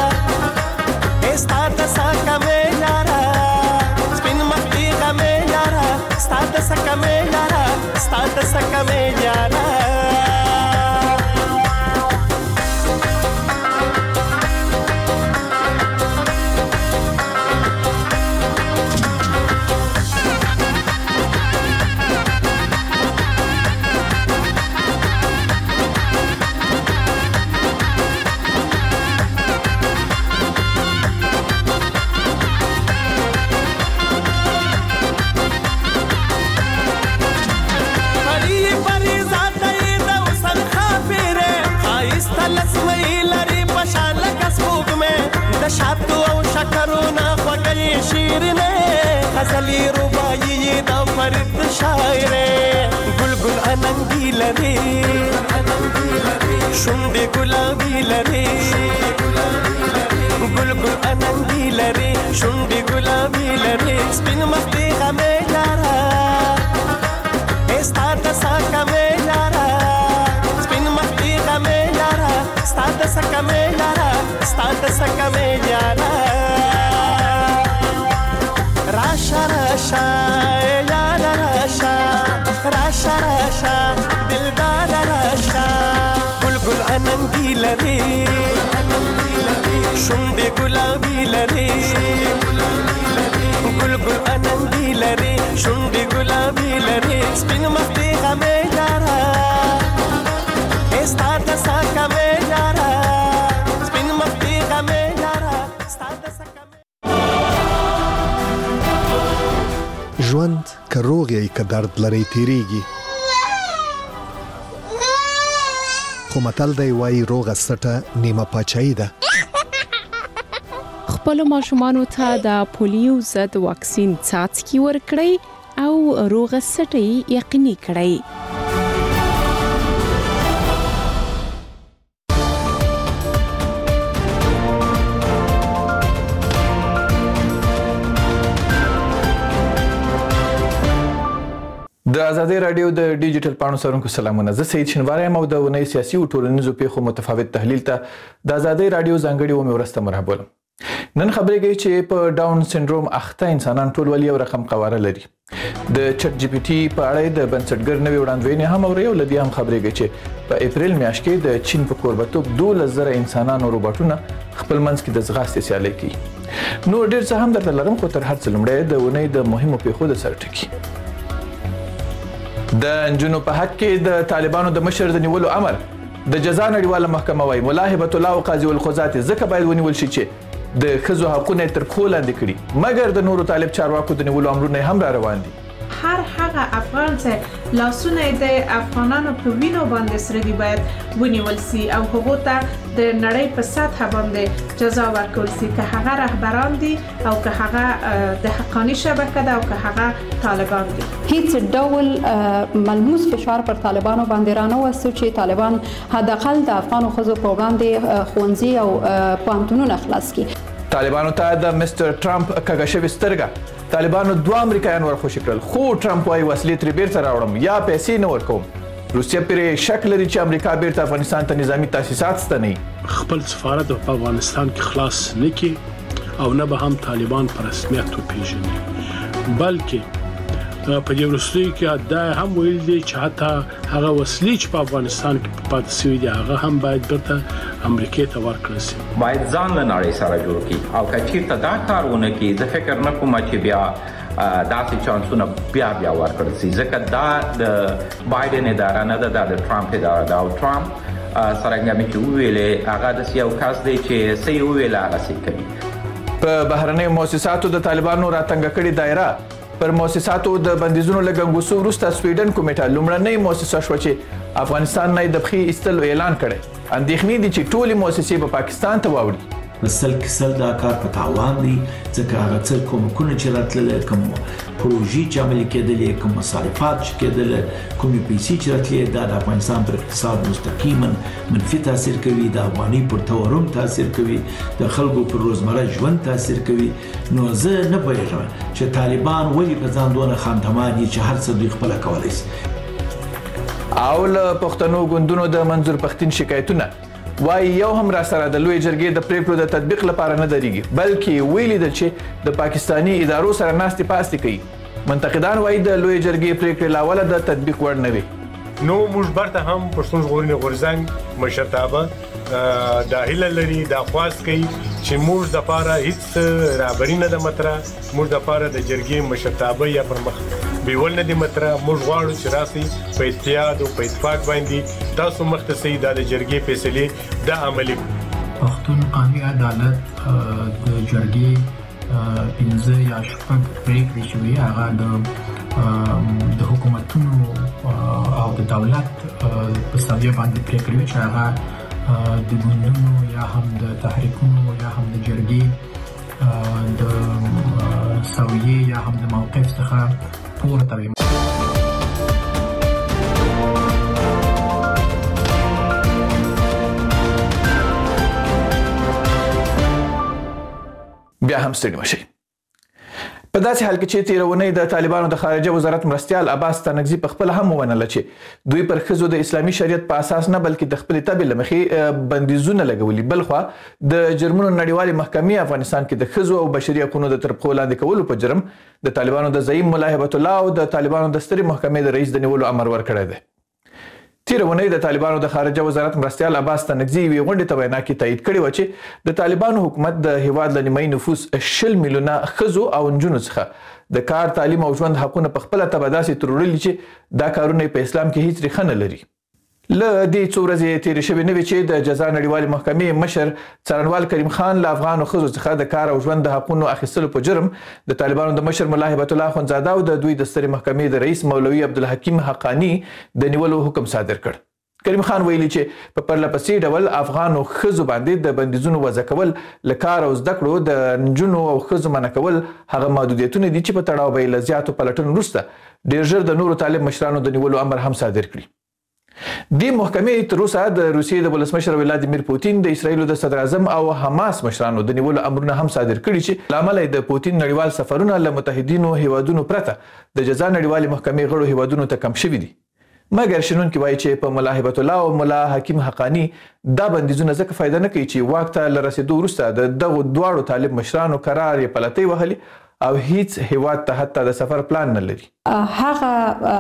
ستا د سکه مې یارا سپین مخ دې غمې یارا ستا د سکه مې یارا ستا د سکه مې یارا. شاتو او شکرونه خوږې شیرینې غزلې رباعي د فرید شاعره گل گل اننګي لري شونډې ګلابي لري گل گل اننګي لري شونډې ګلابي لري سپین مخ دې غمې لاره ستا د سکه مې لاره سپین مخ دې غمې لاره ستا د سکه مې لاره ستا د سکه مې لاره راشا راشا یالا راشا راشا راشا دلدار راشا گل گل اننګي لري شونډې ګلابي لري گل گل اننګي لري شونډې ګلابي لري سپین مخ دې غمې لاره ستا د سکه مې لاره سپین مخ دې غمې لاره ستا د سکه ژوند که روغ یې که درد لري تیریږي خو متل دی وایي روغه سټه نیمه پاچاهي ده. خپلو ماشومانو ته د پولیو ضد واکسین څاڅکي ورکړئ او روغه سټه یقیني کړئ. د ازادي رادیو د ډیجیټل پاڼو سرونکو سلامونه. زه سید شنواری یم او د ونې سیاسي او ټولنیزو پیښو متفاوت تحلیل ته د ازادي رادیو ځانګړي و مې ورسته مرحبا ولم. نن خبرې کوي چې په ډاون سنډروم اخته انسانان ټول ولې یو رقم قواره لري. د چټ جی پی ټي په اړه د بنسټګر نوې وړاندوینې هم اوري او لدی هم خبرې کوي چې په اپریل میاشت کې د چین په کوربتوب دولس زره انسانان او روباټونه خپل منځ کې د ځغاستې سیالي کوي. نو ډیر څه هم درته لرم خو تر هر څه لومړی د ونې د مهمو پیښو د سر ټکی. د انجونو په حق کې د طالبانو د مشر د نیولو امر د جزا نړیواله محکمه وايي ملاحبه الله او قاضي القضات ځکه باید ونیول شي چې د ښځو حقونه تر پښو لاندې کړي، مګر د نورو طالب چارواکو د نیولو امرونه هم را روان دي. هر هغه افغان چې لاسونه د افغانانو په وینو باندې سره دی باید ونیول سي او هغه ته د نړۍ په سطح باندې جزا ورکول سي، که هغه رهبران دي او که هغه د حقانی شبکه ده او که هغه طالبان دي. هیڅ ډول ملموس فشار پر طالبانو باندې رانه وسو چې طالبان حداقل د افغانو ښځو په وړاندې ښوونځي او پوهنتونونه خلاص کړي. طالبانو ته د مستر ټرمپ کږه شوې سترګه طالبانو دوه امریکایان ورخوشي کړل، خو ټرمپ وايي وسلې ترې بیرته راوړم یا پیسې نه ورکوم. روسیه پرې شک لري چې امریکا بیرته افغانستان ته نظامی تاسیسات ستنوي. خپل سفارت په افغانستان کې خلاص نه کړي او نه به هم طالبان په رسمیت وپیژني، بلکې په دې وروستیو کې دا هم ویل دي چې حتی هغه وسلې چې په افغانستان کې پاتې شوي دي هغه هم باید بیرته امریکا ته ورکړل شي. باید ځان له نړۍ سره جوړ کړي او که چېرته دا کار ونه کړي زه فکر نه کوم چې بیا داسې چانسونه بیا بیا ورکړل شي، ځکه دا د بایدن اداره نه ده، دا د ټرمپ اداره ده او ټرمپ څرنګه مې چې وویلې هغه داسې یو کس دی چې څه یې وویل هغسې کوي. په بهرنیو مؤسساتو د طالبانو راتنګه کړې دایره پر مؤسساتو د بندیزونو لګنګوسو وروسته سویډن کومیټه لومړنۍ مؤسسه شوه چې افغانستان نه د پښې ایستلو اعلان کړی. اندېښنې دي چې ټولې مؤسسې به پاکستان ته واوړي. سل کسل دا کار په تاوان دی ځکه هغه څه کومکونه چې راتلل، کوم پروژې چې عملي کېدلې، کوم مصارفات چې کېدل، کومې پیسې چې راتلې، دا د افغانستان پر اقتصاد مستقیما منفي تاثیر کوي، د افغاني پر تورم تاثیر کوي، د خلکو پر روزمره ژوند تاثیر کوي. نو زه نه پوهېږم چې طالبان ولې په ځان دونه خامتمان دي چې هر څه دوی خپله کولی شي. او له پښتنو ګوندونو د منظور پښتین شکایتونه وایي یو هم را سره د لوی جرګې د پریکړو د تطبیق لپاره نه درېږي، بلکې ویلي ده چې د پاکستاني ادارو سره ناستې پاستې کوي. منتقدان وایي د لوی جرګې پریکړې له اوله د تطبیق وړ نه وي. نو موږ برته هم پښتون ژغورنې غورځنګ مشرتابه دا هیله لري، دا خواست کوي چې موږ د پاره هیڅ رابري نه د مطرح، موږ د پاره د جرګې مشرتابه یا پر مخ بیول نه د مطرح. موږ غواړو چې راسي په اتحاد او په اتفاق باندې تاسو مختصي د جرګې فیصله د عملي پښتون قومي عدالت د جرګې پنځه یا شپږ پریکړې چې وي هغه د حکومتونو او د دولت په سویه باندې پریکړې چې هغه د ګوندونو یا هم د تحریکونو یا هم د جرګې د سویې یا هم د موقف څخه پورته وي. بیا هم ستړي مشئ. په داسې حال کې چې تېره اونۍ د طالبانو د خارجه وزارت مرستیال عباس ستانکزي په خپله هم ومنله چې دوی پر ښځو د اسلامي شریعت په اساس نه بلکې د خپلې طبعې له مخې بندیزونه لګولي. بلخوا د جرمونو نړیوالې محکمې افغانستان کې د ښځو او بشري حقونو د تر پښو لاندې کولو په جرم د طالبانو د زعیم ملا هبت الله او د طالبانو د سترې محکمې د رئیس د نیولو امر ورکړی دی. تېره اونۍ د طالبانو د خارجه وزارت مرستیال عباس ستانکزي یوې غونډې ته وینا کې تایید کړې وه چې د طالبانو حکومت د هیواد له نیمایي نفوس شل میلیونه ښځو او نجونو څخه د کار، تعلیم او ژوند حقونه په خپله طبع داسې تروړلي چې دا کارونه په اسلام کې هیڅ ریښه نه لري. له دې څو ورځې تېرې شوې نه وې چې د جزا نړیوالې محکمې مشر څارنوال کریم خان له افغانو ښځو څخه د کار او ژوند د حقونو اخیستلو په جرم د طالبانو د مشر ملا هبت الله اخندزاده او د دوی د سترې محکمې د رئیس مولوي عبدالحکیم حقانی د نیولو حکم صادر کړ. کریم خان ویلي چې په پرله پسې ډول افغانو ښځو باندې د بندیزونو وضع کول، له کار او زده کړو د نجونو او ښځو منع کول هغه محدودیتونه دي چې په تړاو به یې له زیاتو پلټنو وروسته ډېر ژر د نورو طالب مشرانو د نیولو امر هم صادر کړي. دې محکمې تر اوسه د روسیې د ولسمشر ولادیمیر پوتین، د اسرایلو د صدر اعظم او حماس مشرانو د نیولو امرونه هم صادر کړي چې له امله د پوتین نړیوال سفرونه له متحدینو هیوادونو پرته د جزا نړیوالې محکمې غړو هیوادونو ته کم شوي دي. مګر شنونکي وایي چې په ملا هبت الله او ملا حکیم حقانی دا بندیزونه ځکه فایده نه کوي چې واک ته له رسېدو وروسته د دغو دواړو طالب مشرانو قرار یې پلتۍ وهلي او هیڅ هیواد ته حتی د سفر پلان نه لري. هغه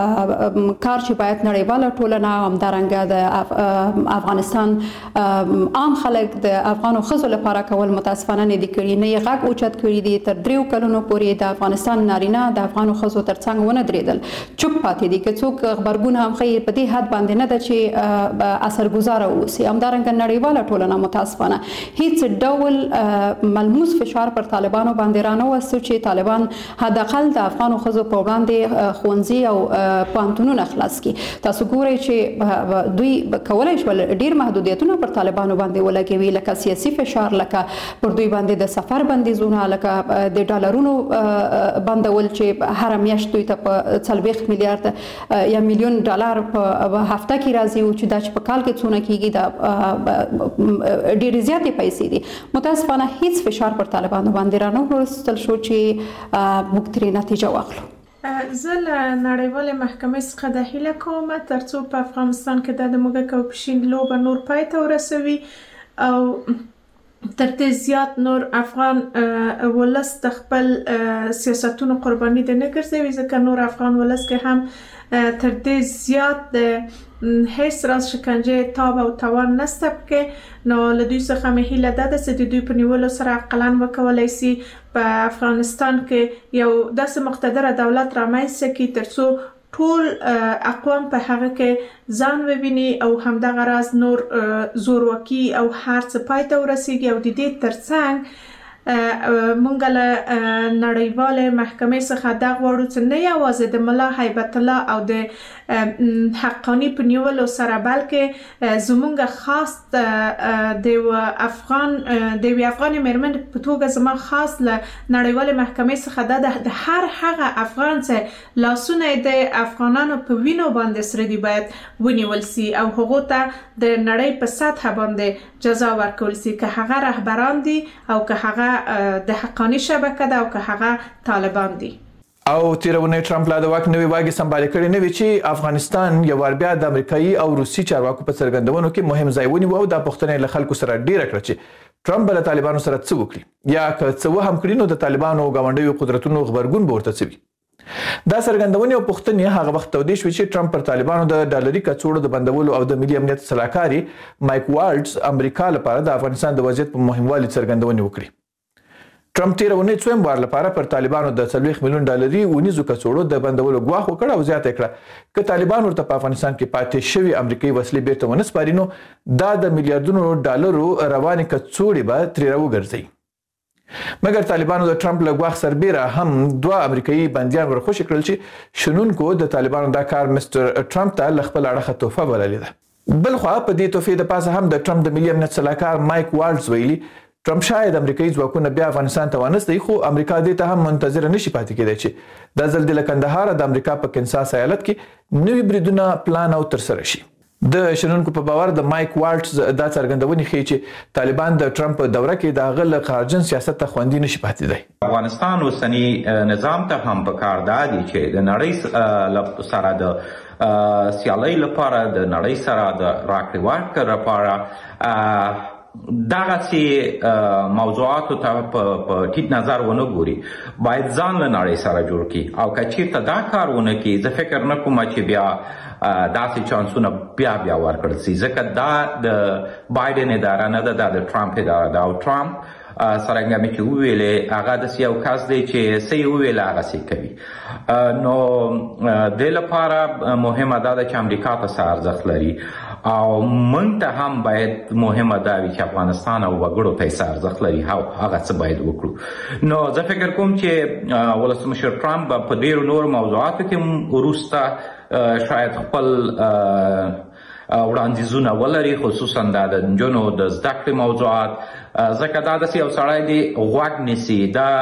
کار چې باید نړیواله ټولنه همدارنګه د افغانستان عام خلک د افغانو ښځو لپاره کول متاسفانه نه دي کړي. نه یې غږ اوچت کړي دي. تر دریو کلونو پورې د افغانستان نارینه د افغانو ښځو تر څنګ ونه درېدل، چوپ پاتې دي. که څوک غبرګون هم ښیي په دې حد باندې نه ده چې اثرګزاره واوسي. همدارنګه نړیواله ټولنه متاسفانه هیڅ ډول ملموس فشار پر طالبانو باندې رانوسته چې طالبان حداقل د افغانو ښځو په وړاندې ښوونځي او پوهنتونونه خلاص کړي. تاسو ګورئ چې دوی کولی شول ډیر محدودیتونه پر طالبانو باندې ولګوي، لکه سیاسي فشار، لکه پر دوی باندې د سفر بندیزونه، لکه د ډالرونو بندول چې هر میاشت دوی ته په څلوېښت میلیارډ یا میلیون ډالر په هفته کې راځي او چې دا چې په کال کې څونه کېږي دا ډېرې زیاتې پیسې دي. متاسفانه هیڅ فشار پر طالبانو باندې رانه شو چې موږ ترې نتیجه واخلو. زه له نړیوالې محکمې څخه د هیله کوم تر څو په افغانستان کې د موږک او پښین لوبه نور پای ته ورسوي او تر دې زیات نور افغان ولس د خپل سیاستونو قرباني دې نه ګرځوي، ځکه نور افغان ولس کې هم تر دې زیات د هیڅ راز شکنجه تاب او توان نشته کې. نو له دوی څخه مې هیله ده چې د دوی په نیولو سره عقلاً وکولای شي په افغانستان کې یو داسې مقتدره دولت رامنځته کړي تر څو ټول اقوام په هغه کې ځان وویني او همدغه راز نور زورواکي او هر څه پای ته ورسیږي. او د دې ترڅنګ مونږ له نړیوالې محکمې څخه دا غواړو چې نه یوازې د ملا هیبت الله او د حقانی په نیولو سره بلکې زمونږ خاص د افغان د یوې افغانې مېرمنې په توګه زما خاص له نړیوالې محکمې څخه دا د هر هغه افغان چې لاسونه د افغانانو په وینو باندې سره دي باید ونیول سي او هغو ته د نړۍ په سطح باندې جزا ورکول سي، که هغه رهبران دي او که هغه د حقانی شبکه ده او که هغه طالبان دي. او تېره اونۍ ټرمپ لا د واک نوې واګې سمبالې کړې نه وي چې افغانستان یو وار بیا د امریکایي او روسي چارواکو په څرګندونو کې مهم ځای ونیو او دا پوښتنه یې له خلکو سره ډیره کړه چې ټرمپ به له طالبانو سره څه وکړي یا که څه وهم کړي نو د طالبانو او ګاونډیو قدرتونو غبرګون به ورته څه وي. دا څرګندونې او پوښتنې هغه وخت تودې شوې چې ټرمپ پر طالبانو د ډالري کڅوړو د بندولو او د ملي امنیت سلاکاري مایک والټز امریکا لپاره د افغانستان د وضعیت په مهموالي څرګندونې وکړي. ټرمپ تېره اونۍ څویم وار لپاره پر طالبانو د څلوېښت میلیون ډالري ونیزو کڅوړو د بندولو ګواښ وکړ او زیاته کړه که طالبان ورته په افغانستان کې پاتې شوي امریکایي وسلې بیرته ونه سپاري نو دا د میلیارډونو ډالرو روانې کڅوړې به ترې راوګرځوي. مګر طالبانو د ټرمپ له ګواښ سربیره هم دوه امریکایي بندیان ورخوشي کړل چې شنونکو د طالبانو دا کار مستر ټرمپ ته له خپل اړخه تحفه بللې ده. بلخوا په دې تحفې د پاسه هم د ټرمپ د ملي امنیت سلاکار مایک والټز ویلي ټرمپ شاید امریکایي ځواکونه بیا افغانستان ته وانستي خو امریکا دې ته هم منتظر نشي پاتې کېدای چې د ځل د کندهار د امریکا په کنساس ایالت کې نوي بریدونه پلان او ترسره شي. د شنونکو په باور د مایک والټز دا څرګندونې ښیي چې طالبان د ټرمپ دوره کې د هغه له خارجن سیاست ته خوندي نشي پاتې دی. افغانستان اوسني نظام ته هم پکار دی چې د نړۍ سره د سیالۍ لپاره د نړۍ سره د راکړې ورکړې لپاره دغه سي موضوعاتو ته په ټیټ نظر ونه ګوري، باید ځان له نړۍ سره جوړ کړي او که چیرته دا کارونه کوي زه فکر نه کوم چې بیا داسې چانسونه بیا بیا ورکړل شي، ځکه دا د بایدن اداره نه ده، دا د ټرمپ اداره ده او ټرمپ څرنګه مې چې وویلې هغه داسې یو کس دی چې څه یې وویل هغسې کوي. نو دې لپاره مهمه دا ده چې امریکا ته څه ارزښت لري او موږ ته هم باید مهمه دا وي چې افغانستان او وګړو ته څه ارزښت لري او هغه څه باید وکړو. نو زه فکر کوم چې ولسمشر ټرمپ په ډېرو نورو موضوعاتو کې وروسته شاید خپل وړاندیزونه ولري، خصوصا دا د نجونو د زده کړې موضوعات، ځکه دا داسې یو سړی دی غوږ نیسي، دا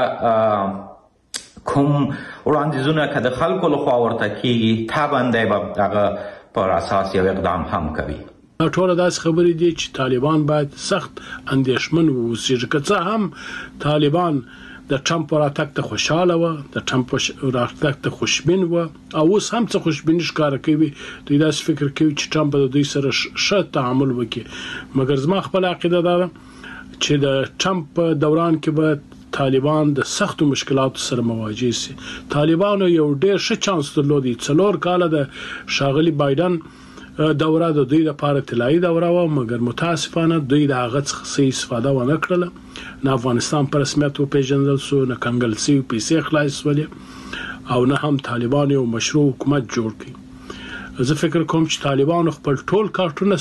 کوم وړاندیزونه که د خلکو لخوا ورته کېږي طبعا دی به هغه پر اساس یو اقدام هم کوي. ټوله داسې خبرې دي چې طالبان باید سخت اندېښمن واوسي، که څه هم طالبان د ټرمپ راتګ ته خوشاله وه، د ټرمپ راتګ ته خوشبین وه او اوس هم څه خوشبیني ښکاره کوي، دوی داسې فکر کوي چې ټرمپ به د دوی سره ښه تعامل وکړي. مګر زما خپله عقیده دا ده چې د ټرمپ په دوران کې به طالبان د سختو مشکلاتو سره مواجه سي. طالبانو یو ډېر ښه چانس درلودی، څلور کاله د ښاغلي بایدن دوره د دوی لپاره طلایي دوره وه، مګر متاسفانه دوی د هغه څخه څه استفاده ونه کړله. نه افغانستان په رسمیت وپېژندل سو، نه کنګل سوي پیسې خلاص سولې او نه هم طالبان یو مشروع حکومت جوړ کړي. زه فکر کوم چې طالبانو خپل ټول کارټونه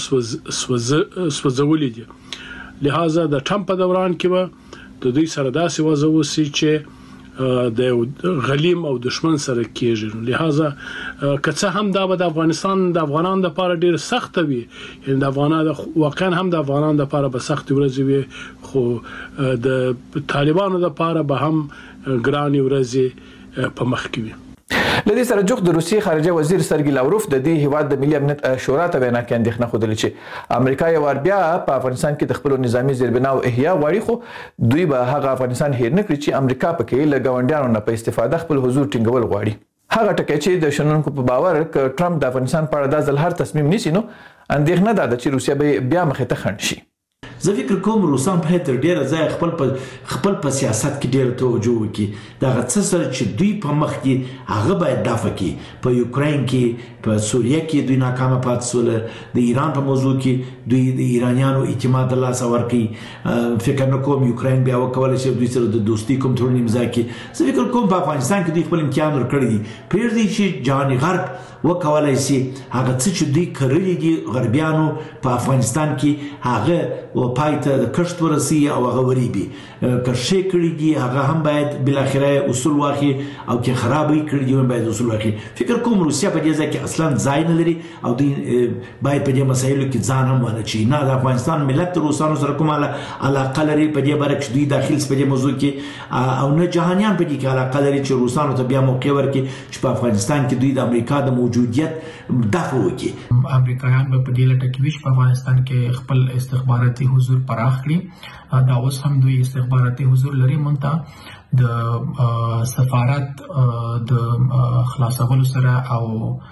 سوځولي دي، لہذا د ټرمپ په دوران کې به د دوی سره داسې وضع وسي چې د غلیم او دشمن سره کېږي. لہذا که څه هم دا به د افغانستان د افغانانو لپاره ډېر سخته وي، یعنې د افغانانو واقعا هم د افغانانو لپاره به سختې ورځې وي، خو د طالبانو لپاره به هم ګرانې ورځې په مخ کې وي. لدې سره جوخ د روسي خارجه وزیر سرګي لاوروف د دې هیواد د ملي امنیت شورا ته وینا کې اندېښنه خوده چې امریکا یو ور بیا په افغانستان کې د خپل نظامی زیربنا او احیا غواړي، خو دوی به هغه افغانستان هیر نه کړي چې امریکا پکې له ګاونډیانو نه په استفاده خپل حضور ټینګول غواړي. هغه ټکی چې د شنونکو په باور ک ټرمپ د افغانستان په اړه د ځل هر تصمیم نیسي، نو اندېښنه ده چې روسیا به بیا مخې ته خنډ شي. زه فکر کوم روسان په تر ډیره ځای خپل په خپل په سیاست کې ډیره توجه وکړي، دا څه سره چې دوی په مخ کې هغه باید دفع کړي. په یوکرين کې، په سوریه کې دوی ناکامه پاتې شول، د ایران په موضوع کې دوی د ایرانیانو اعتماد له لاسه ورکړي. فکر نه کوم یوکرين بیا وکولای شي دوی سره د دوستي کوم تړون امضا کړي. زه فکر کوم په افغانستان کې دوی خپل امتحان ورکړي دي، پرېږدي چې جهاني غرب وکولای شي هغه څه چې دوی کړی دي غربیانو په افغانستان کې هغه و پای ته د کښت ورسي او هغه وریبي کښې کړي دي، هغه هم باید بل اخره اصول واخلي او کې خرابې کړي دي هم باید اصول واخلي. فکر کوم روسیا په دې ځای کې اصلا ځای نه لري او دوی باید په دې مسایلو کې ځان هم ونه چي. نه د افغانستان ملت روسانو سره کومه علاقه لري په دې باره کې دوی داخل په دې موضوع کې، او نه جهانیان په دې کې علاقه لري چې روسانو ته بیا موقع ورکړي چې په افغانستان کې دوی د امریکا د موجودیت دفع وکړي. امریکایان به په دې لټه کې وي چې په افغانستان کې خپل استخباراتي حضور پراخ کړي. دا اوس هم دوی استخباراتي حضور لري، مونږ د سفارت د خلاصولو سره او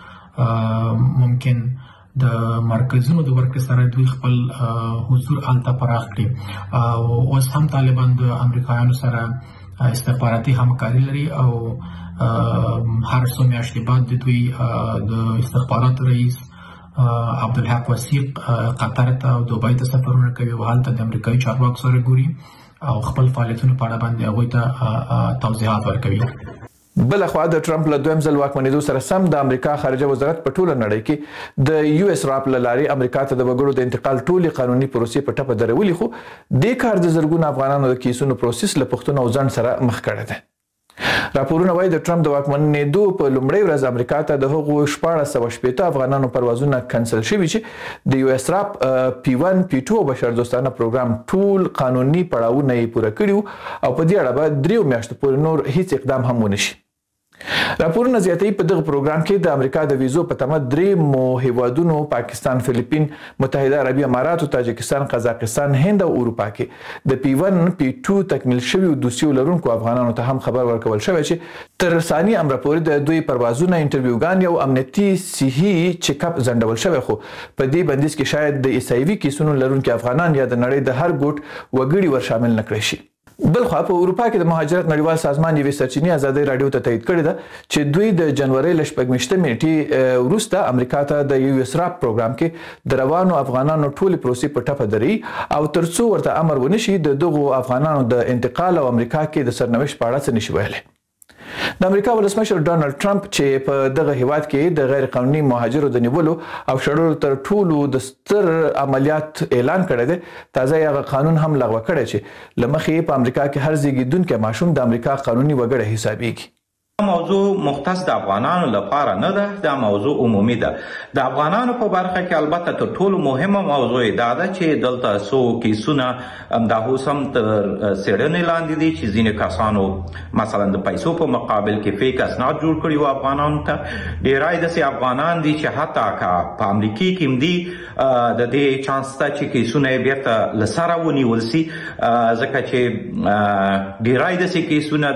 ممکن د مرکزونو د ورک سره دوی خپل حضور الته پراخ کړي. او اوس هم طالبان د امریکایانو سره استخباراتي همکاري لري او هر څو میاشتې بعد د دوی د استخباراتو رئیس عبدالحق وثیق قطر ته او دوبۍ ته سفرونه کوي او هلته د امریکایي چارواکو سره ګوري او خپل فعالیتونو په اړه باندې هغوی ته توضیحات ورکوي. بل خو د ټرمپ له دویم ځل واکمنېدو سره سم د امریکا خارجه وزارت په ټوله نړۍ کې د یو اس راپ لاري امریکا ته د وګړو د انتقال ټولي قانوني پروسې په ټپه درولې، خو د کار د زرګونو افغانانو د کیسونو پروسس له پښتون او ځان سره مخ کړی دی. راپورونه وايي د ټرمپ د واکمنېدو په لومړۍ ورځ امریکا ته د هغو شپاړس سوه شپېته افغانانو پروازونه کنسل شوي چې د یو اس راپ پی ون پی ټو بشردوستانه پروګرام ټول قانوني پړاوونه یې پوره کړي او په دې اړه به دریو میاشتو پورې نور هیڅ اقدام هم ونه شي. راپورونه زیاتوي په دغه پروګرام کې د امریکا د ویزو په تمه درې مو هیوادونو پاکستان، فلیپین، متحده عربي امارات، تاجکستان، قزاقستان، هند او اروپا کې د پی ون پی ټو تکمیل شوي دوسیو لرونکو افغانانو ته هم خبر ورکول شوی چې تر ثاني امر پورې د دوی پروازونه، انټرویوګان او امنیتي صحي چیک اپ ځنډول شوی، خو په دې بندیز کې شاید د ایس ای وي کیسونو لرونکو افغانان یا د نړۍ د هر ګوټ وګړي ور شامل نکړي شي. بلخوا په اروپا کې د مهاجرت نړیوال سازمان یوې سرچینې ازادي رادیو ته تایید کړې ده چې دوی د جنوري ل شپږ نیټې وروسته امریکا ته د یو اس راپ پروګرام کې د روانو افغانانو ټولې پروسې په ټپه دري او ترڅو ورته امر ونشي د دغو افغانانو د انتقال او امریکا کې د سرنوشت په اړه څه نشي ویلي. د امریکا ولسمشر ډانلډ ټرمپ چې په دغه هیواد کې د غیر قانوني مهاجرو د نیولو او شړلو تر ټولو د ستر عملیات اعلان کړی دی، تازه یې قانون هم لغوه کړی چې له مخې په امریکا کې هر زیږیدونکی ماشوم د امریکا قانوني وګړی حسابیږي. موضوع مختص د افغانانو لپاره نه ده، دا موضوع عمومي ده. د افغانانو په برخه کې البته تر ټولو مهمه موضوع دا ده چې دلته څو کیسونه همدا اوس هم تر څېړنې لاندې دي چې ځینې کسانو مثلا د پیسو په مقابل کې فیک اسناد جوړ کړي وو افغانانو ته. ډېری داسې افغانان دي چې حتی که په امریکا کې هم دي د دې چانس شته چې کیسونه یې بیرته له سره ونیول سي، ځکه چې ډېری داسې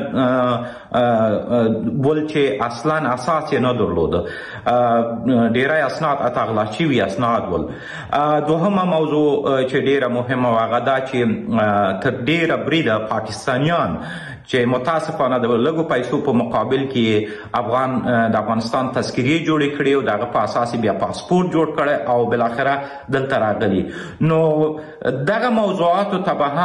کیسونه ول چې اصلا اساس یې نه درلوده، ډیری اسناد اتغلا شوي اسناد ول. دوهمه موضوع چې ډیره مهمه هغه دا چې تر ډیره بریده پاکستانیان چې متاسفانه د لږو پیسو په مقابل کې افغان د افغانستان تذکیرې جوړې کړې او دغه په اساس بیا پاسپورت جوړ کړی او بالاخره دلته راغلي. نو دغه موضوعاتو ته به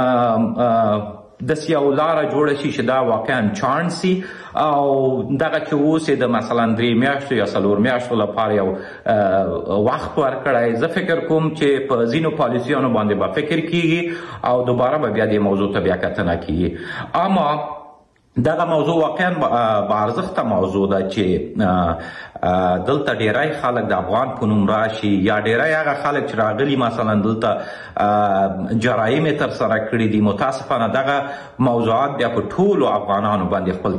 هم داسې یو لاره جوړه شي چې دا واقعا چانس سي او دغه چې اوس د مثلا درې میاشتو یا څلور میاشتو لپاره یو وخت ورکړی. زه فکر کوم چې په ځینو پالیسیانو باندې به فکر کیږي او دوباره به بیا دې موضوع ته بیا کتنه کیږي. اما دغه موضوع واقعا با ارزښته موضوع ده چې دلته ډیری خلک د افغان په نوم راشي یا ډیری هغه خلک چې راغلي مثلا دلته جرایم یې ترسره کړي دي. متاسفانه دغه موضوعات بیا په ټولو افغانانو باندې خپل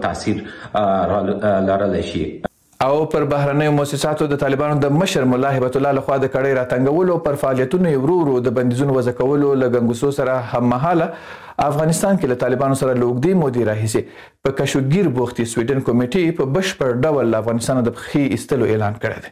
تاثیر لرلی شي. او پر بهرنیو مؤسساتو د طالبانو د مشر ملا هبت الله لخوا د کړۍ راتنګولو پر فعالیتونو یې ورو ورو د بندیزونو وضع کولو له ګنګوسو سره هممهاله افغانستان کې له طالبانو سره له اوږدې مودې راهیسې په کشوګیر بوختي سویډن کمیټې په بشپړ ډول له افغانستان د پښې ایستلو اعلان کړی دی.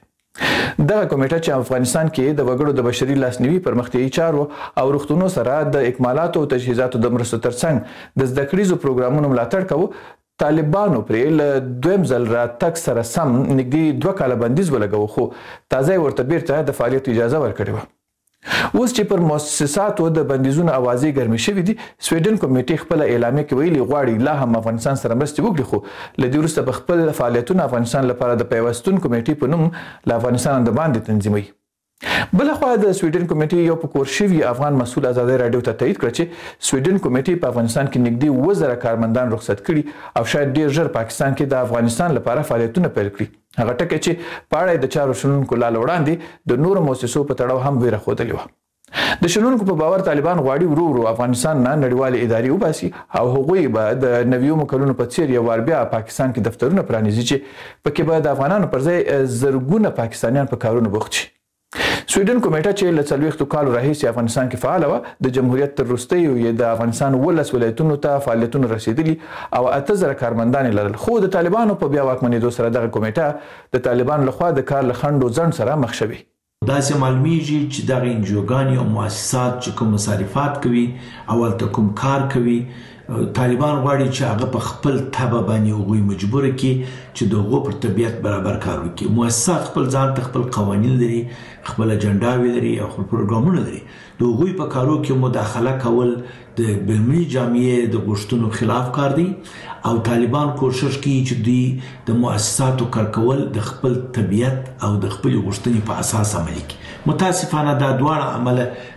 دغه کمیټه چې افغانستان کې د وګړو د بشري لاسنیوي پرمختیایي چارو او روغتونونو سره د اکمالاتو او تجهیزاتو د مرستو ترڅنګ د زده کړیزو پروګرامونو ملاتړ کوو، طالبانو پرې له دویم ځل راتګ سره سم نږدې دوه کاله بندیز ولګاوه، خو تازه یې ورته بیرته د فعالیت اجازه ورکړې وه. اوس چې پر مؤسساتو د بندیزونو اوازې ګرمې شوي دي، سویډن کمیټې خپله اعلامیه کې ویلي غواړي لا هم افغانستان سره مرستې وکړي، خو له دې وروسته به خپل فعالیتونه افغانستان لپاره د پیوستون کمیټې په نوم له افغانستان د باندې تنظیموي. بلخوا د سویډن کمیټې یو په کور شوي افغان مسؤل ازادي رادیو ته تایید کړ چې سویډن کمیټې په افغانستان کې نږدې اووه زره کارمندان رخصت کړي او شاید ډیر ژر پاکستان کې د افغانستان لپاره فعالیتونه پیل کړي. هغه ټکی چې په اړه د چارو شنونکو لا وړاندې د نورو مؤسسو په تړاو هم ویره ښودلې وه. د شنونکو په باور طالبان غواړي ورو ورو افغانستان نه نړیوالې ادارې وباسي او هغوی به د نویو کلونو په څیر یو وار بیا پاکستان کې دفترونه پرانیزي چې پکې به د افغانانو پر ځای زرګونه پاکستانیان په کارونو بوخت شي. سویډن کمیټه چې له څلوېښتو کالو راهیسې افغانستان کې فعاله وه، د جمهوریت تر وروستیو یې د افغانستان اوولس ولایتونو ته فعالیتونه رسېدلي او اته زره کارمندان یې لرل، خو د طالبانو په بیا واکمنېدو سره دغه کمیټه د طالبانو لخوا د کار له خنډ و ځنډ سره مخ شوې. داسې معلومیږي چې دغه انجوګانې او مؤسسات چې کوم مصارفات کوي او هلته کوم کار کوي، طالبان غواړي چې هغه په خپل تبه باندې هغوی مجبوره کړي چې د هغو پر طبیعت برابر کار وکړي. مؤسسات خپل ځان ته خپل قوانین لري، خپل اجنډاوې لري او خپل پروګرامونه لري. د هغوی په کارو کې مداخله کول د بین‌المللي جامعې د غوښتنو خلاف کار دی او طالبان کوشش کوي چې دوی د مؤسساتو کار کول د خپل طبیعت او د خپل غوښتنې په اساس عملي کړي. متاسفانه دا دواړه عمله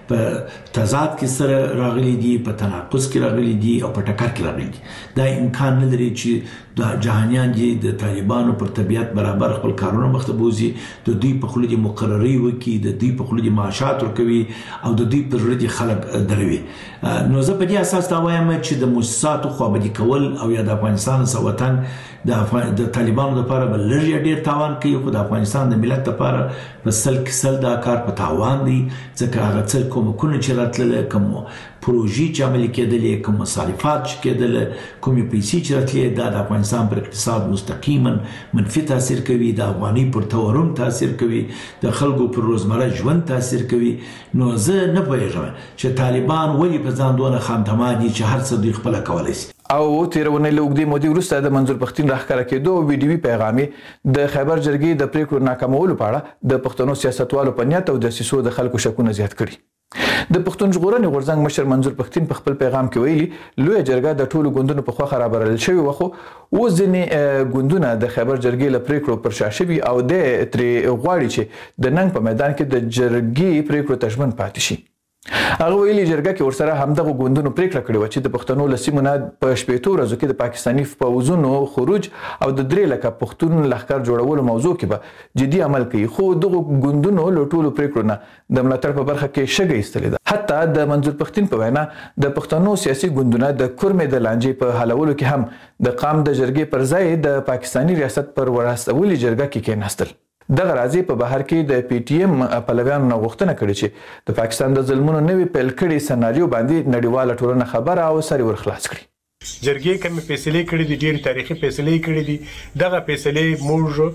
په تضاد کې سره راغلي دي، په تناقض کې راغلي دي او په ټکر کې راغلي دي. دا امکان نه لري چې د جهانيان دي د طالبانو پر طبيعت برابر خپل کارونه مخته بوزي، د دوی په خلک مقرري وکي، د دوی په خلک معاشات ورکوي او د دوی پر ردي خلک دروي. نو زه په دې اساس دا وایم چې د مؤسساتو خوابدي کول او یا د افغانستان سره وطن د د طالبانو لپاره بل لږ ډیر تاوان کوي، خو د افغانستان د ملت لپاره په سل کې سل دا کار په تاوان دی، ځکه هغه څه کومکونه چې راتلل، کوم پروژې چې عملي کېدلې، کوم مصارفات چې کېدل، کومې پیسې چې راتلې، دا د افغانستان پر اقتصاد مستقیما منفي تاثیر کوي، د افغاني پر تورم تاثیر کوي، د خلکو پر روزمره ژوند تاثیر کوي. نو زه نه پوهیږم چې طالبان ولې په ځان دونه خامتما دي چې هر څه دوی خپله کولی شي. او تیرونه له اوږدې مودې وروسته د منظور پښتین راښکاره کېدو او ویډیوي پیغامې د خیبر جرګې د پریکړو ناکامولو په اړه د پښتنو سیاستوالو په نیت او دسیسو د خلکو شکونه زیات کړي. د پښتون ژغورنې غورځنګ مشر منظور پښتین په خپل پیغام کې ویلي لویه جرګه د ټولو ګوندونو په خوا رابرل شوې وه، خو اوس ځینې ګوندونه د خیبر جرګې له پریکړو پر شا شوي او د ترې غواړي چې د ننګ په میدان کې د جرګې پریکړو ته ژمن پاتې شي. هغه ویلي جرګه کې ورسره همدغه ګوندونو پریکړه کړې وه چې د پښتنو له سیمو نه په شپېتو ورځو کې د پاکستاني پوځونو خروج او د درې لکه پښتون لښکر جوړولو موضوع کې به جدي عمل کوي، خو دغو ګوندونو له ټولو پریکړو نه د ملاتړ په برخه کې شګه ایستلې ده. حتی د منظور پښتین په وینا د پښتنو سیاسي ګوندونه د کورمې د لانجې په حلولو کې هم د قام د جرګې پر ځای د پاکستاني ریاست پر وراستولي جرګه کې کېناستل. دغه راځي په بهر کې د پی ټی ایم پلویانو نه غوښتنه کړې چې د پاکستان د ظلمونو نوې پیل کړي سناریو باندې نړیواله ټولنه خبره او سری ورخلاص کړي. جرګې کوم فیصلې کړې دي، ډېر تاریخي فیصلې کړې دي. دغه فیصلې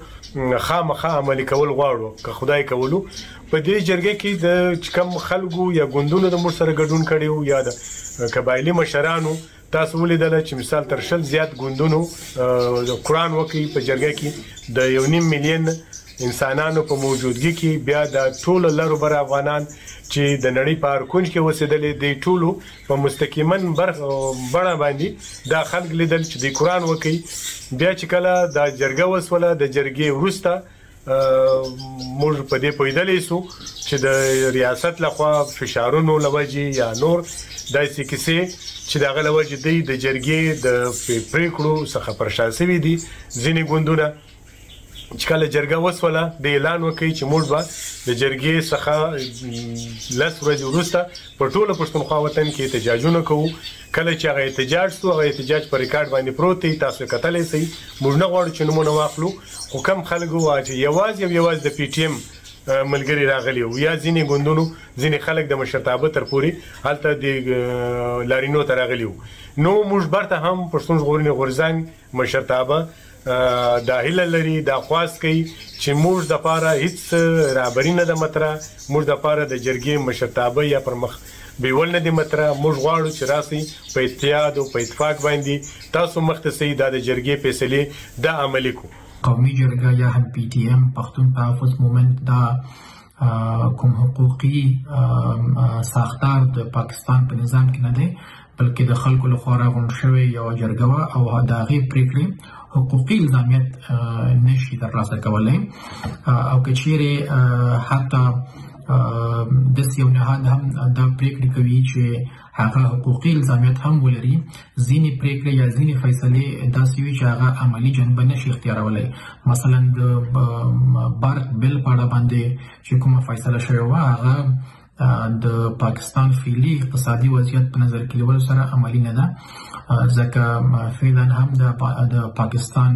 موږ خامخا عملي کول غواړو که خدای کولو. په دې جرګې کې د کم خلکو یا ګوندونو د موږ سره ګډون کړي یا د قبایلي مشرانو تاسو ولیدل چې مثال تر شل زیات ګوندونو قرآن وکي په جرګه کې د یو نیم میلیون انسانانو په موجودګي کې بیا د ټول لرو بر افغانان چې د نړۍ په هر کونج کې اوسېدلې دي ټولو په مستقیمن بڼه باندې دا خلک لیدل چې د قرآن وکي. بیا چې کله د جرګه وسوله د جرګې وروسته موږ په دې پوهېدلی سو چې د ریاست لخوا فشارونو لوجې یا نور داسې کیسې چې دغه لوجې دی د جرګې د پریکړو څخه پر شا سوي دي. ځینې ګوندونه چې کله جرګه وسوله د اعلان وکړي چې موږ به د جرګې څخه لس ورځې وروسته په ټوله پښتونخوا وطن کې احتجاجونه کوو. کله چې هغه احتجاج سو، هغه احتجاج په ریکارډ باندې پروت دی، تاسو کتلی سئ. موږ نه غواړو چې نومونه واخلو، خو کم خلک وو چې یوازې او یوازې د پی ټی ایم ملګري راغلي وو یا ځینې ګوندونو ځینې خلک د مشرتابه تر پورې هلته د لارینو ته راغلي وو. نو موږ برته هم پښتون ژغورنې غورځنګ مشرتابه دا هیله لري، دا خواست کوي چې موږ د پاره هیڅ رابري نه د مطرح، موږ د پاره د جرګې مشرتابه یا پر مخ بیول نه د مطرح. موږ غواړو چې راسي په اتحاد او په اتفاق باندې تاسو مخته سي دا د جرګې فیصلې دا عملي کو. قومي جرګه یا هم پی ټی ایم پښتون تحفظ مومنت دا کوم حقوقي ساختار د پاکستان په نظام کې نه دی، بلکې د خلکو لخوا راغونډ شوی یو جرګه او د هغې پریکړې حقوقي الزامیت نشي ترلاسه کولی. او که چیرې حتی داسې یو نهاد هم دا پریکړې کوي چې هغه حقوقي الزامیت هم ولري، ځینې پریکړې یا ځینې فیصلې داسې وي چې هغه عملي جنبه نشي اختیارولی. مثلا د برق بل په اړه باندې چې کومه فیصله شوې وه هغه د پاکستان فعلي اقتصادي وضعیت په نظر کې نیولو سره عملي نه ده، ځکه فعلا هم د پاکستان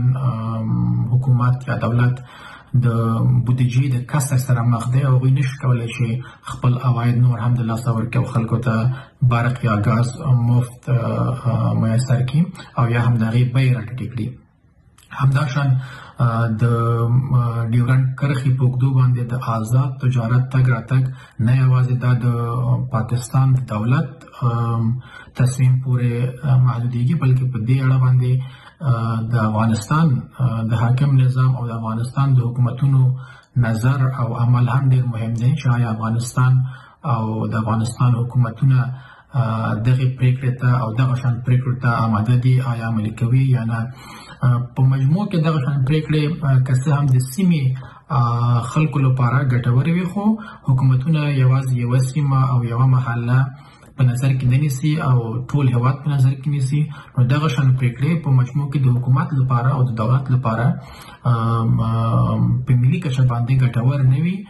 حکومت یا دولت د بودیجې د کسر سره مخ دی او هغوی نشي کولی چې خپل عواید نور هم د لاسه ورکړي او خلکو ته برق یا ګاز مفت میسر کړي او یا هم د هغې بیې راټیټې کړي. همداشان د ډیورنډ کرښې په اوږدو باندې د آزاد تجارت تګ راتګ نه یوازې دا د پاکستان د دولت تصمیم پورې محدودېږي، بلکې په دې اړه باندې د افغانستان د حاکم نظام او د افغانستان د حکومتونو نظر او عمل هم ډېر مهم دی چې آیا افغانستان او د افغانستان حکومتونه دغه پریکړې ته او دغه شان پریکړو ته آماده دي، آیا عملي کوي یا نه. په مجموع کې دغه شان پریکړې که څه هم د سیمې خلکو لپاره ګټور وي، خو حکومتونه یوازې یو سیمه او یو محله په نظر کې نه نیسي او ټول هیواد په نظر کې نیسي. نو دغه شان پریکړې په مجموع کې د حکومت لپاره او د دولت لپاره په ملي کچه باندې ګټور نه وي.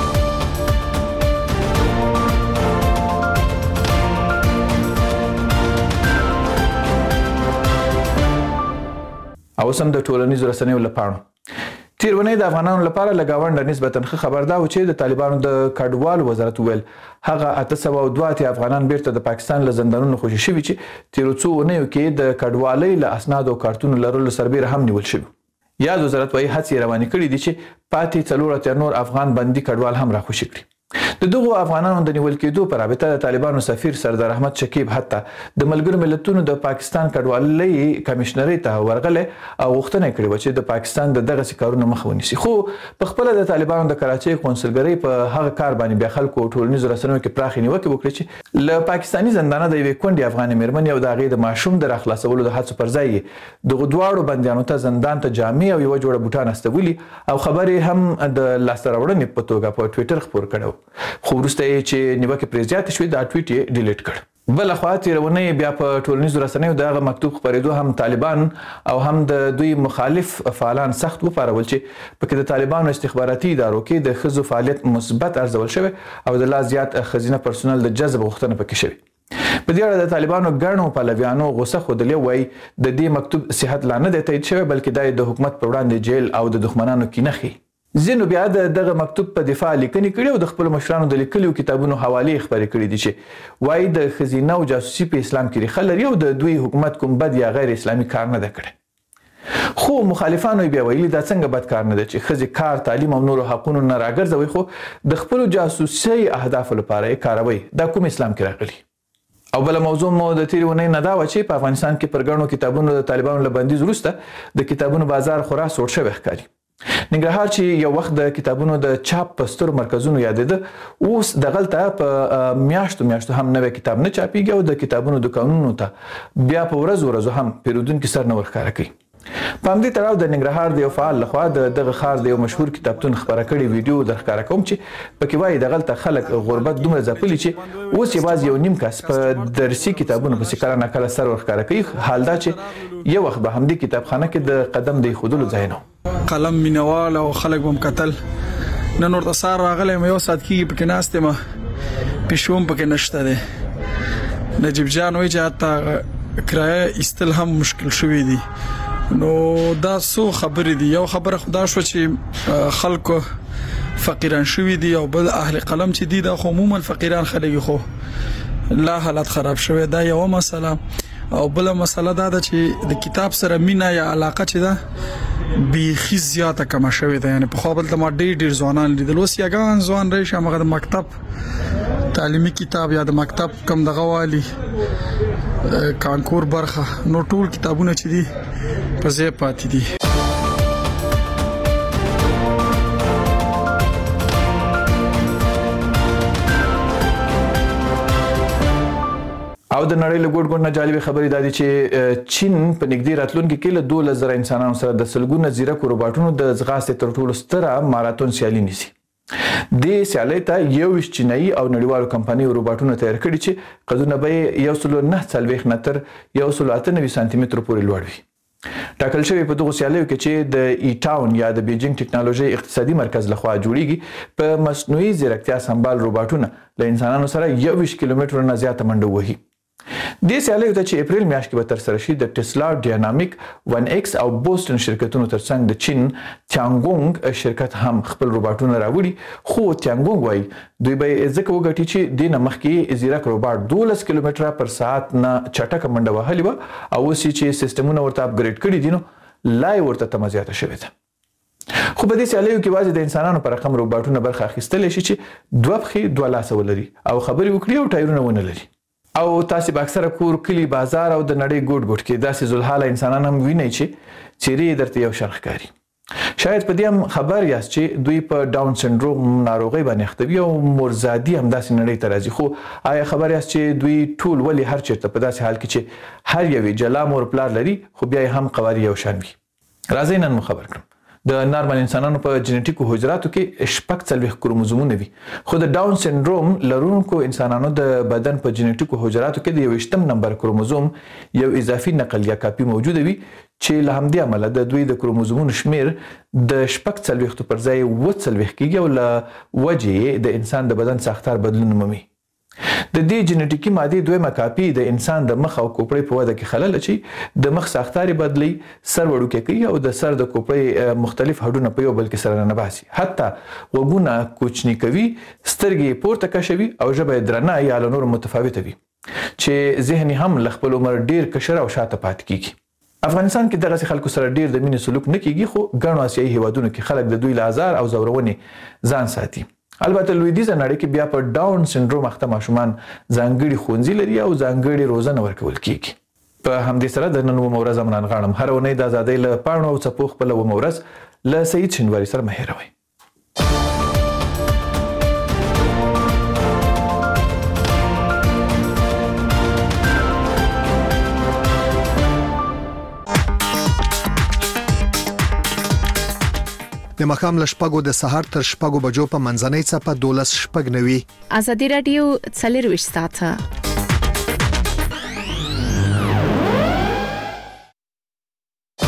او سم د ټولنیزو رسنیو لپاره تیرونی د افغانانو لپاره لګاونډ نسبتا ښه خبر دا و چې د طالبانو د کډوال وزارت ویل هغه اته سوه او دوه اتیا افغانان بیرته د پاکستان له زندانونو خوشي شوي چې تیرو څو اونیو کې د کډوالۍ له اسناد او کارتونو لرلو سربیره هم نیول شوي. یاد وزارت وايي هڅې روانې کړي دي چې پاتې څلور اتیا نور افغان بندي کډوال هم راخوشي کړي. د دغو افغانانو د نیول کېدو په رابطه د طالبانو سفیر سردار احمد شکیب حتی د ملګرو ملتونو د پاکستان کډوالۍ کمشنري ته ورغله او غوښتنه کړې و چې د پاکستان د دغه کارونو مخه ونیسي. خو په خپل د طالبانو د کراچۍ قونسلګرۍ په هغه کار باندې بیا خلکو ټولنیزو رسنیو کې پراخې نیوکې وکړې چې له پاکستاني زندانه د یوې کونډې افغانې مېرمنې او د هغې د ماشوم د راخلاصولو د هڅو پر ځای دغو دواړو بندیانو ته زندان ته جامې او یوه جوړه بوټان استولي او خبرې هم د لاسته راوړنې په توګه په ټویټر خپور کړی. خو وروسته یې چې نیوکې پرې زیاتې شوې دا ټویټ یې ډیلیټ کړ. بله خوا تېرونی بیا په ټولنیزو رسنیو د هغه مکتوب خپرېدو هم طالبان او هم د دوی مخالف فعالان سخت وپارول چې پکې د طالبانو استخباراتي ادارو کې د ښځو فعالیت مثبت ارزول شوی او د لا زیات ښځینه پرسونل د جذب غوښتنه پکې شوې. په دې اړه د طالبانو ګڼو پلویانو غوسه ښودلې وایي د دې مکتوب صحت لا نه دی تایید شوی بلکې دا د حکومت پر وړاندې جیل او د دښمنانو کینه ښیي. ځینو بیا د دغه مکتوب په دفاع لیکنې کړي او د خپلو مشرانو د لیکلو کتابونو حوالې خپرې کړي دي چې وایي د ښځینه او جاسوسي په اسلام کې ریښه لري او د دوی حکومت کوم بد یا غیر اسلامي کار نه ده کړی. خو مخالفانو بیا ویلي دا څنګه بد کار نه ده چې ښځې کار تعلیم او نورو حقونو نه راګرځوي خو د خپلو جاسوسي اهدافو لپاره یې کاروي. دا کوم اسلام کې راغلي؟ او بل موضوع مو د تیرې اونۍ نه دا وه چې په افغانستان کې پر ګڼو کتابونو د طالبانو له بندیز وروسته د کتابونو بازار خورا سوړ شوی ښکاري. ننګرهار چې یو وخت د کتابونو د چاپ په سترو مرکزونو یادېده اوس دغلته په میاشتو میاشتو هم نوی کتاب نه چاپیږي او د کتابونو دکانونو ته بیا په ورځو ورځو هم پیرودونکي سر نه ورښکاره کوي. په همدې تړاو د ننګرهار د یو فعال لخوا د دغه ښار د یو مشهور کتابتون خپره کړې ویډیو درښکاره کوم چې پکې وایي دغلته خلک غربت دومره ځپلي چې اوس یوازې یو نیم کس په درسي کتابونو پسې کله ناکله سر ورښکاره کوي. حال دا چې یو وخت به همدې کتابخانه کې د قدم د ایښودلو ځای نه قلم مینوال او خلک بم قتل نن ورته سار راغلی یم یو ساعت کېږي پکې ناست یم پیشو هم پکې نشته دی. نجیب جان وایي چې حتی کرایه ایستل هم مشکل شوي دي. نو دا څو خبرې دي. یو خبره خدا شو چې خلکو فقیران شوي دي او بل اهل قلم چې دي دا خو عموما فقیران خلک خو لا حالت خراب شوی. دا یو مسله او بل مسله دا ده چې د کتاب سره مینا یا علاقه چې ده بیخي زیاته کم شوې ده. یعنی په خو بل د ما ډېر ډېر ځوانان لیدل اوس یګان ځوان راشي هغه د مکتب تعلیمي کتاب یا د مکتب کم دغه والی کانکور برخه نو ټول کتابونه چې دي په ځای پاتې دي. او د نړۍ له ګوټ ګوټ نه جالبې خبرې دا دي چې چین په نږدې راتلونکي کې له دولس زره انسانانو سره د سلګونه ځیرکو روباټونو د ځغاستې تر ټولو ستره ماراتون سیالي نیسي. دې سیالۍ ته یوویشت چینایي او نړیوالو کمپنیو روباټونه تیار کړي چې قدونه به یې یو سلو نهه څلوېښت نه تر یو سلو اته نوي سانتي مترو پورې لوړ وي. ټاکل شوی په دغو سیالیو کې چې د ای ټاون یا د بیجینګ ټکنالوژي اقتصادي مرکز لخوا جوړیږي په مصنوعي ځیرکتیا سمبال روباټونه له انسانانو سره یوویشت کیلومترو نه زیاته منډه وهي. دې سیالیو ته چې اپریل میاشت کې به ترسره شي د ټسلا ډاینامیک ون ایکس او بوسټن شرکتونو ترڅنګ د چین تیانګونګ شرکت هم خپل روباټونه راوړي. خو تیانګونګ وایي دوی به ځکه وګټي چې دې نه مخکې زیرک روباټ دولس کیلومتره پر ساعت نه چټکه منډه وهلې وه او اوس چې سیستمونه ورته اپګریډ کړي دي نو لا یې ورته تمه زیاته شوې ده. خو په دې سیالیو کې یوازې د انسانانو په رقم روباټونه برخه اخیستلی شي چې دوه پښې دوه لاسه ولري او خبرې وکړي او ټایرونه ونه لري. او تاسې به اکثره کور کلی بازار او د نړۍ ګوټ ګوټ کې داسې ذوالحاله انسانان هم وینئ چې څیرې یې درته یو شان ښکاري. شاید په دې هم خبر یاست چې دوی په ډاون سنډروم ناروغۍ باندې اخته وي او مورزادي هم داسې نړۍ ته راځي. خو آیا خبر یاست چې دوی ټول ولې هر چېرته په داسې حال کې چې هر یوې جلا مور پلار لري خو بیا یې هم قوارې یو شان وي؟ راځئ نن مو خبر کړم. د نارمل انسانانو په جنټیکو حجراتو کې شپږ څلوېښت کروموزومونه وي، خو د ډاون سنډروم لرونکو انسانانو د بدن په جنټیکو حجراتو کې د یوویشتم نمبر کروموزوم یو اضافي نقل یا کاپي موجوده وي چې له همدې امله د دوی د کروموزومونو شمیر د شپږ څلوېښتو پر ځای اووه څلوېښت کېږي او له وجې د انسان د بدن ساختار بدلون مومي. د دې جنټیکي مادې دویمه کاپي د انسان د مخ او کوپړۍ په وده کې خلل اچوي، د مخ ساختار بدلی، سر وړوکی کوي او د سر د کوپړۍ مختلف هډونه په یو بل کې سره نه باسي، حتی غوږونه کوچني کوي، سترګې پورته کشوي او ژبه یې درنه یا له نورو متفاوته وي چې ذهن هم له خپل عمر ډیر کشر او شاته پاتې کیږي. افغانستان کې دغه خلکو سره ډیر د مینې سلوک نه کیږي، خو ګڼو آسیایي هیوادونو کې خلک د دوی له آزار او زورونې ځان ساتي. البته لویدیځه نړۍ کې بیا په ډاون سنډروم اخته ماشومان ځانګړي ښوونځي لري او ځانګړي روزنه ورکول کیږي. په همدې سره د نن اوومه ورځ امنان غاړم هر اونۍ د ازادۍ له پاڼو او څپو خپله اوومه ورځ له سعید شینواري سره مه هېروئ. د مخام له شپږو د سهار تر شپږو بجو په منځنۍ څپه دولس شپږ نوي. ازادي راډیو څلرویشت ساعته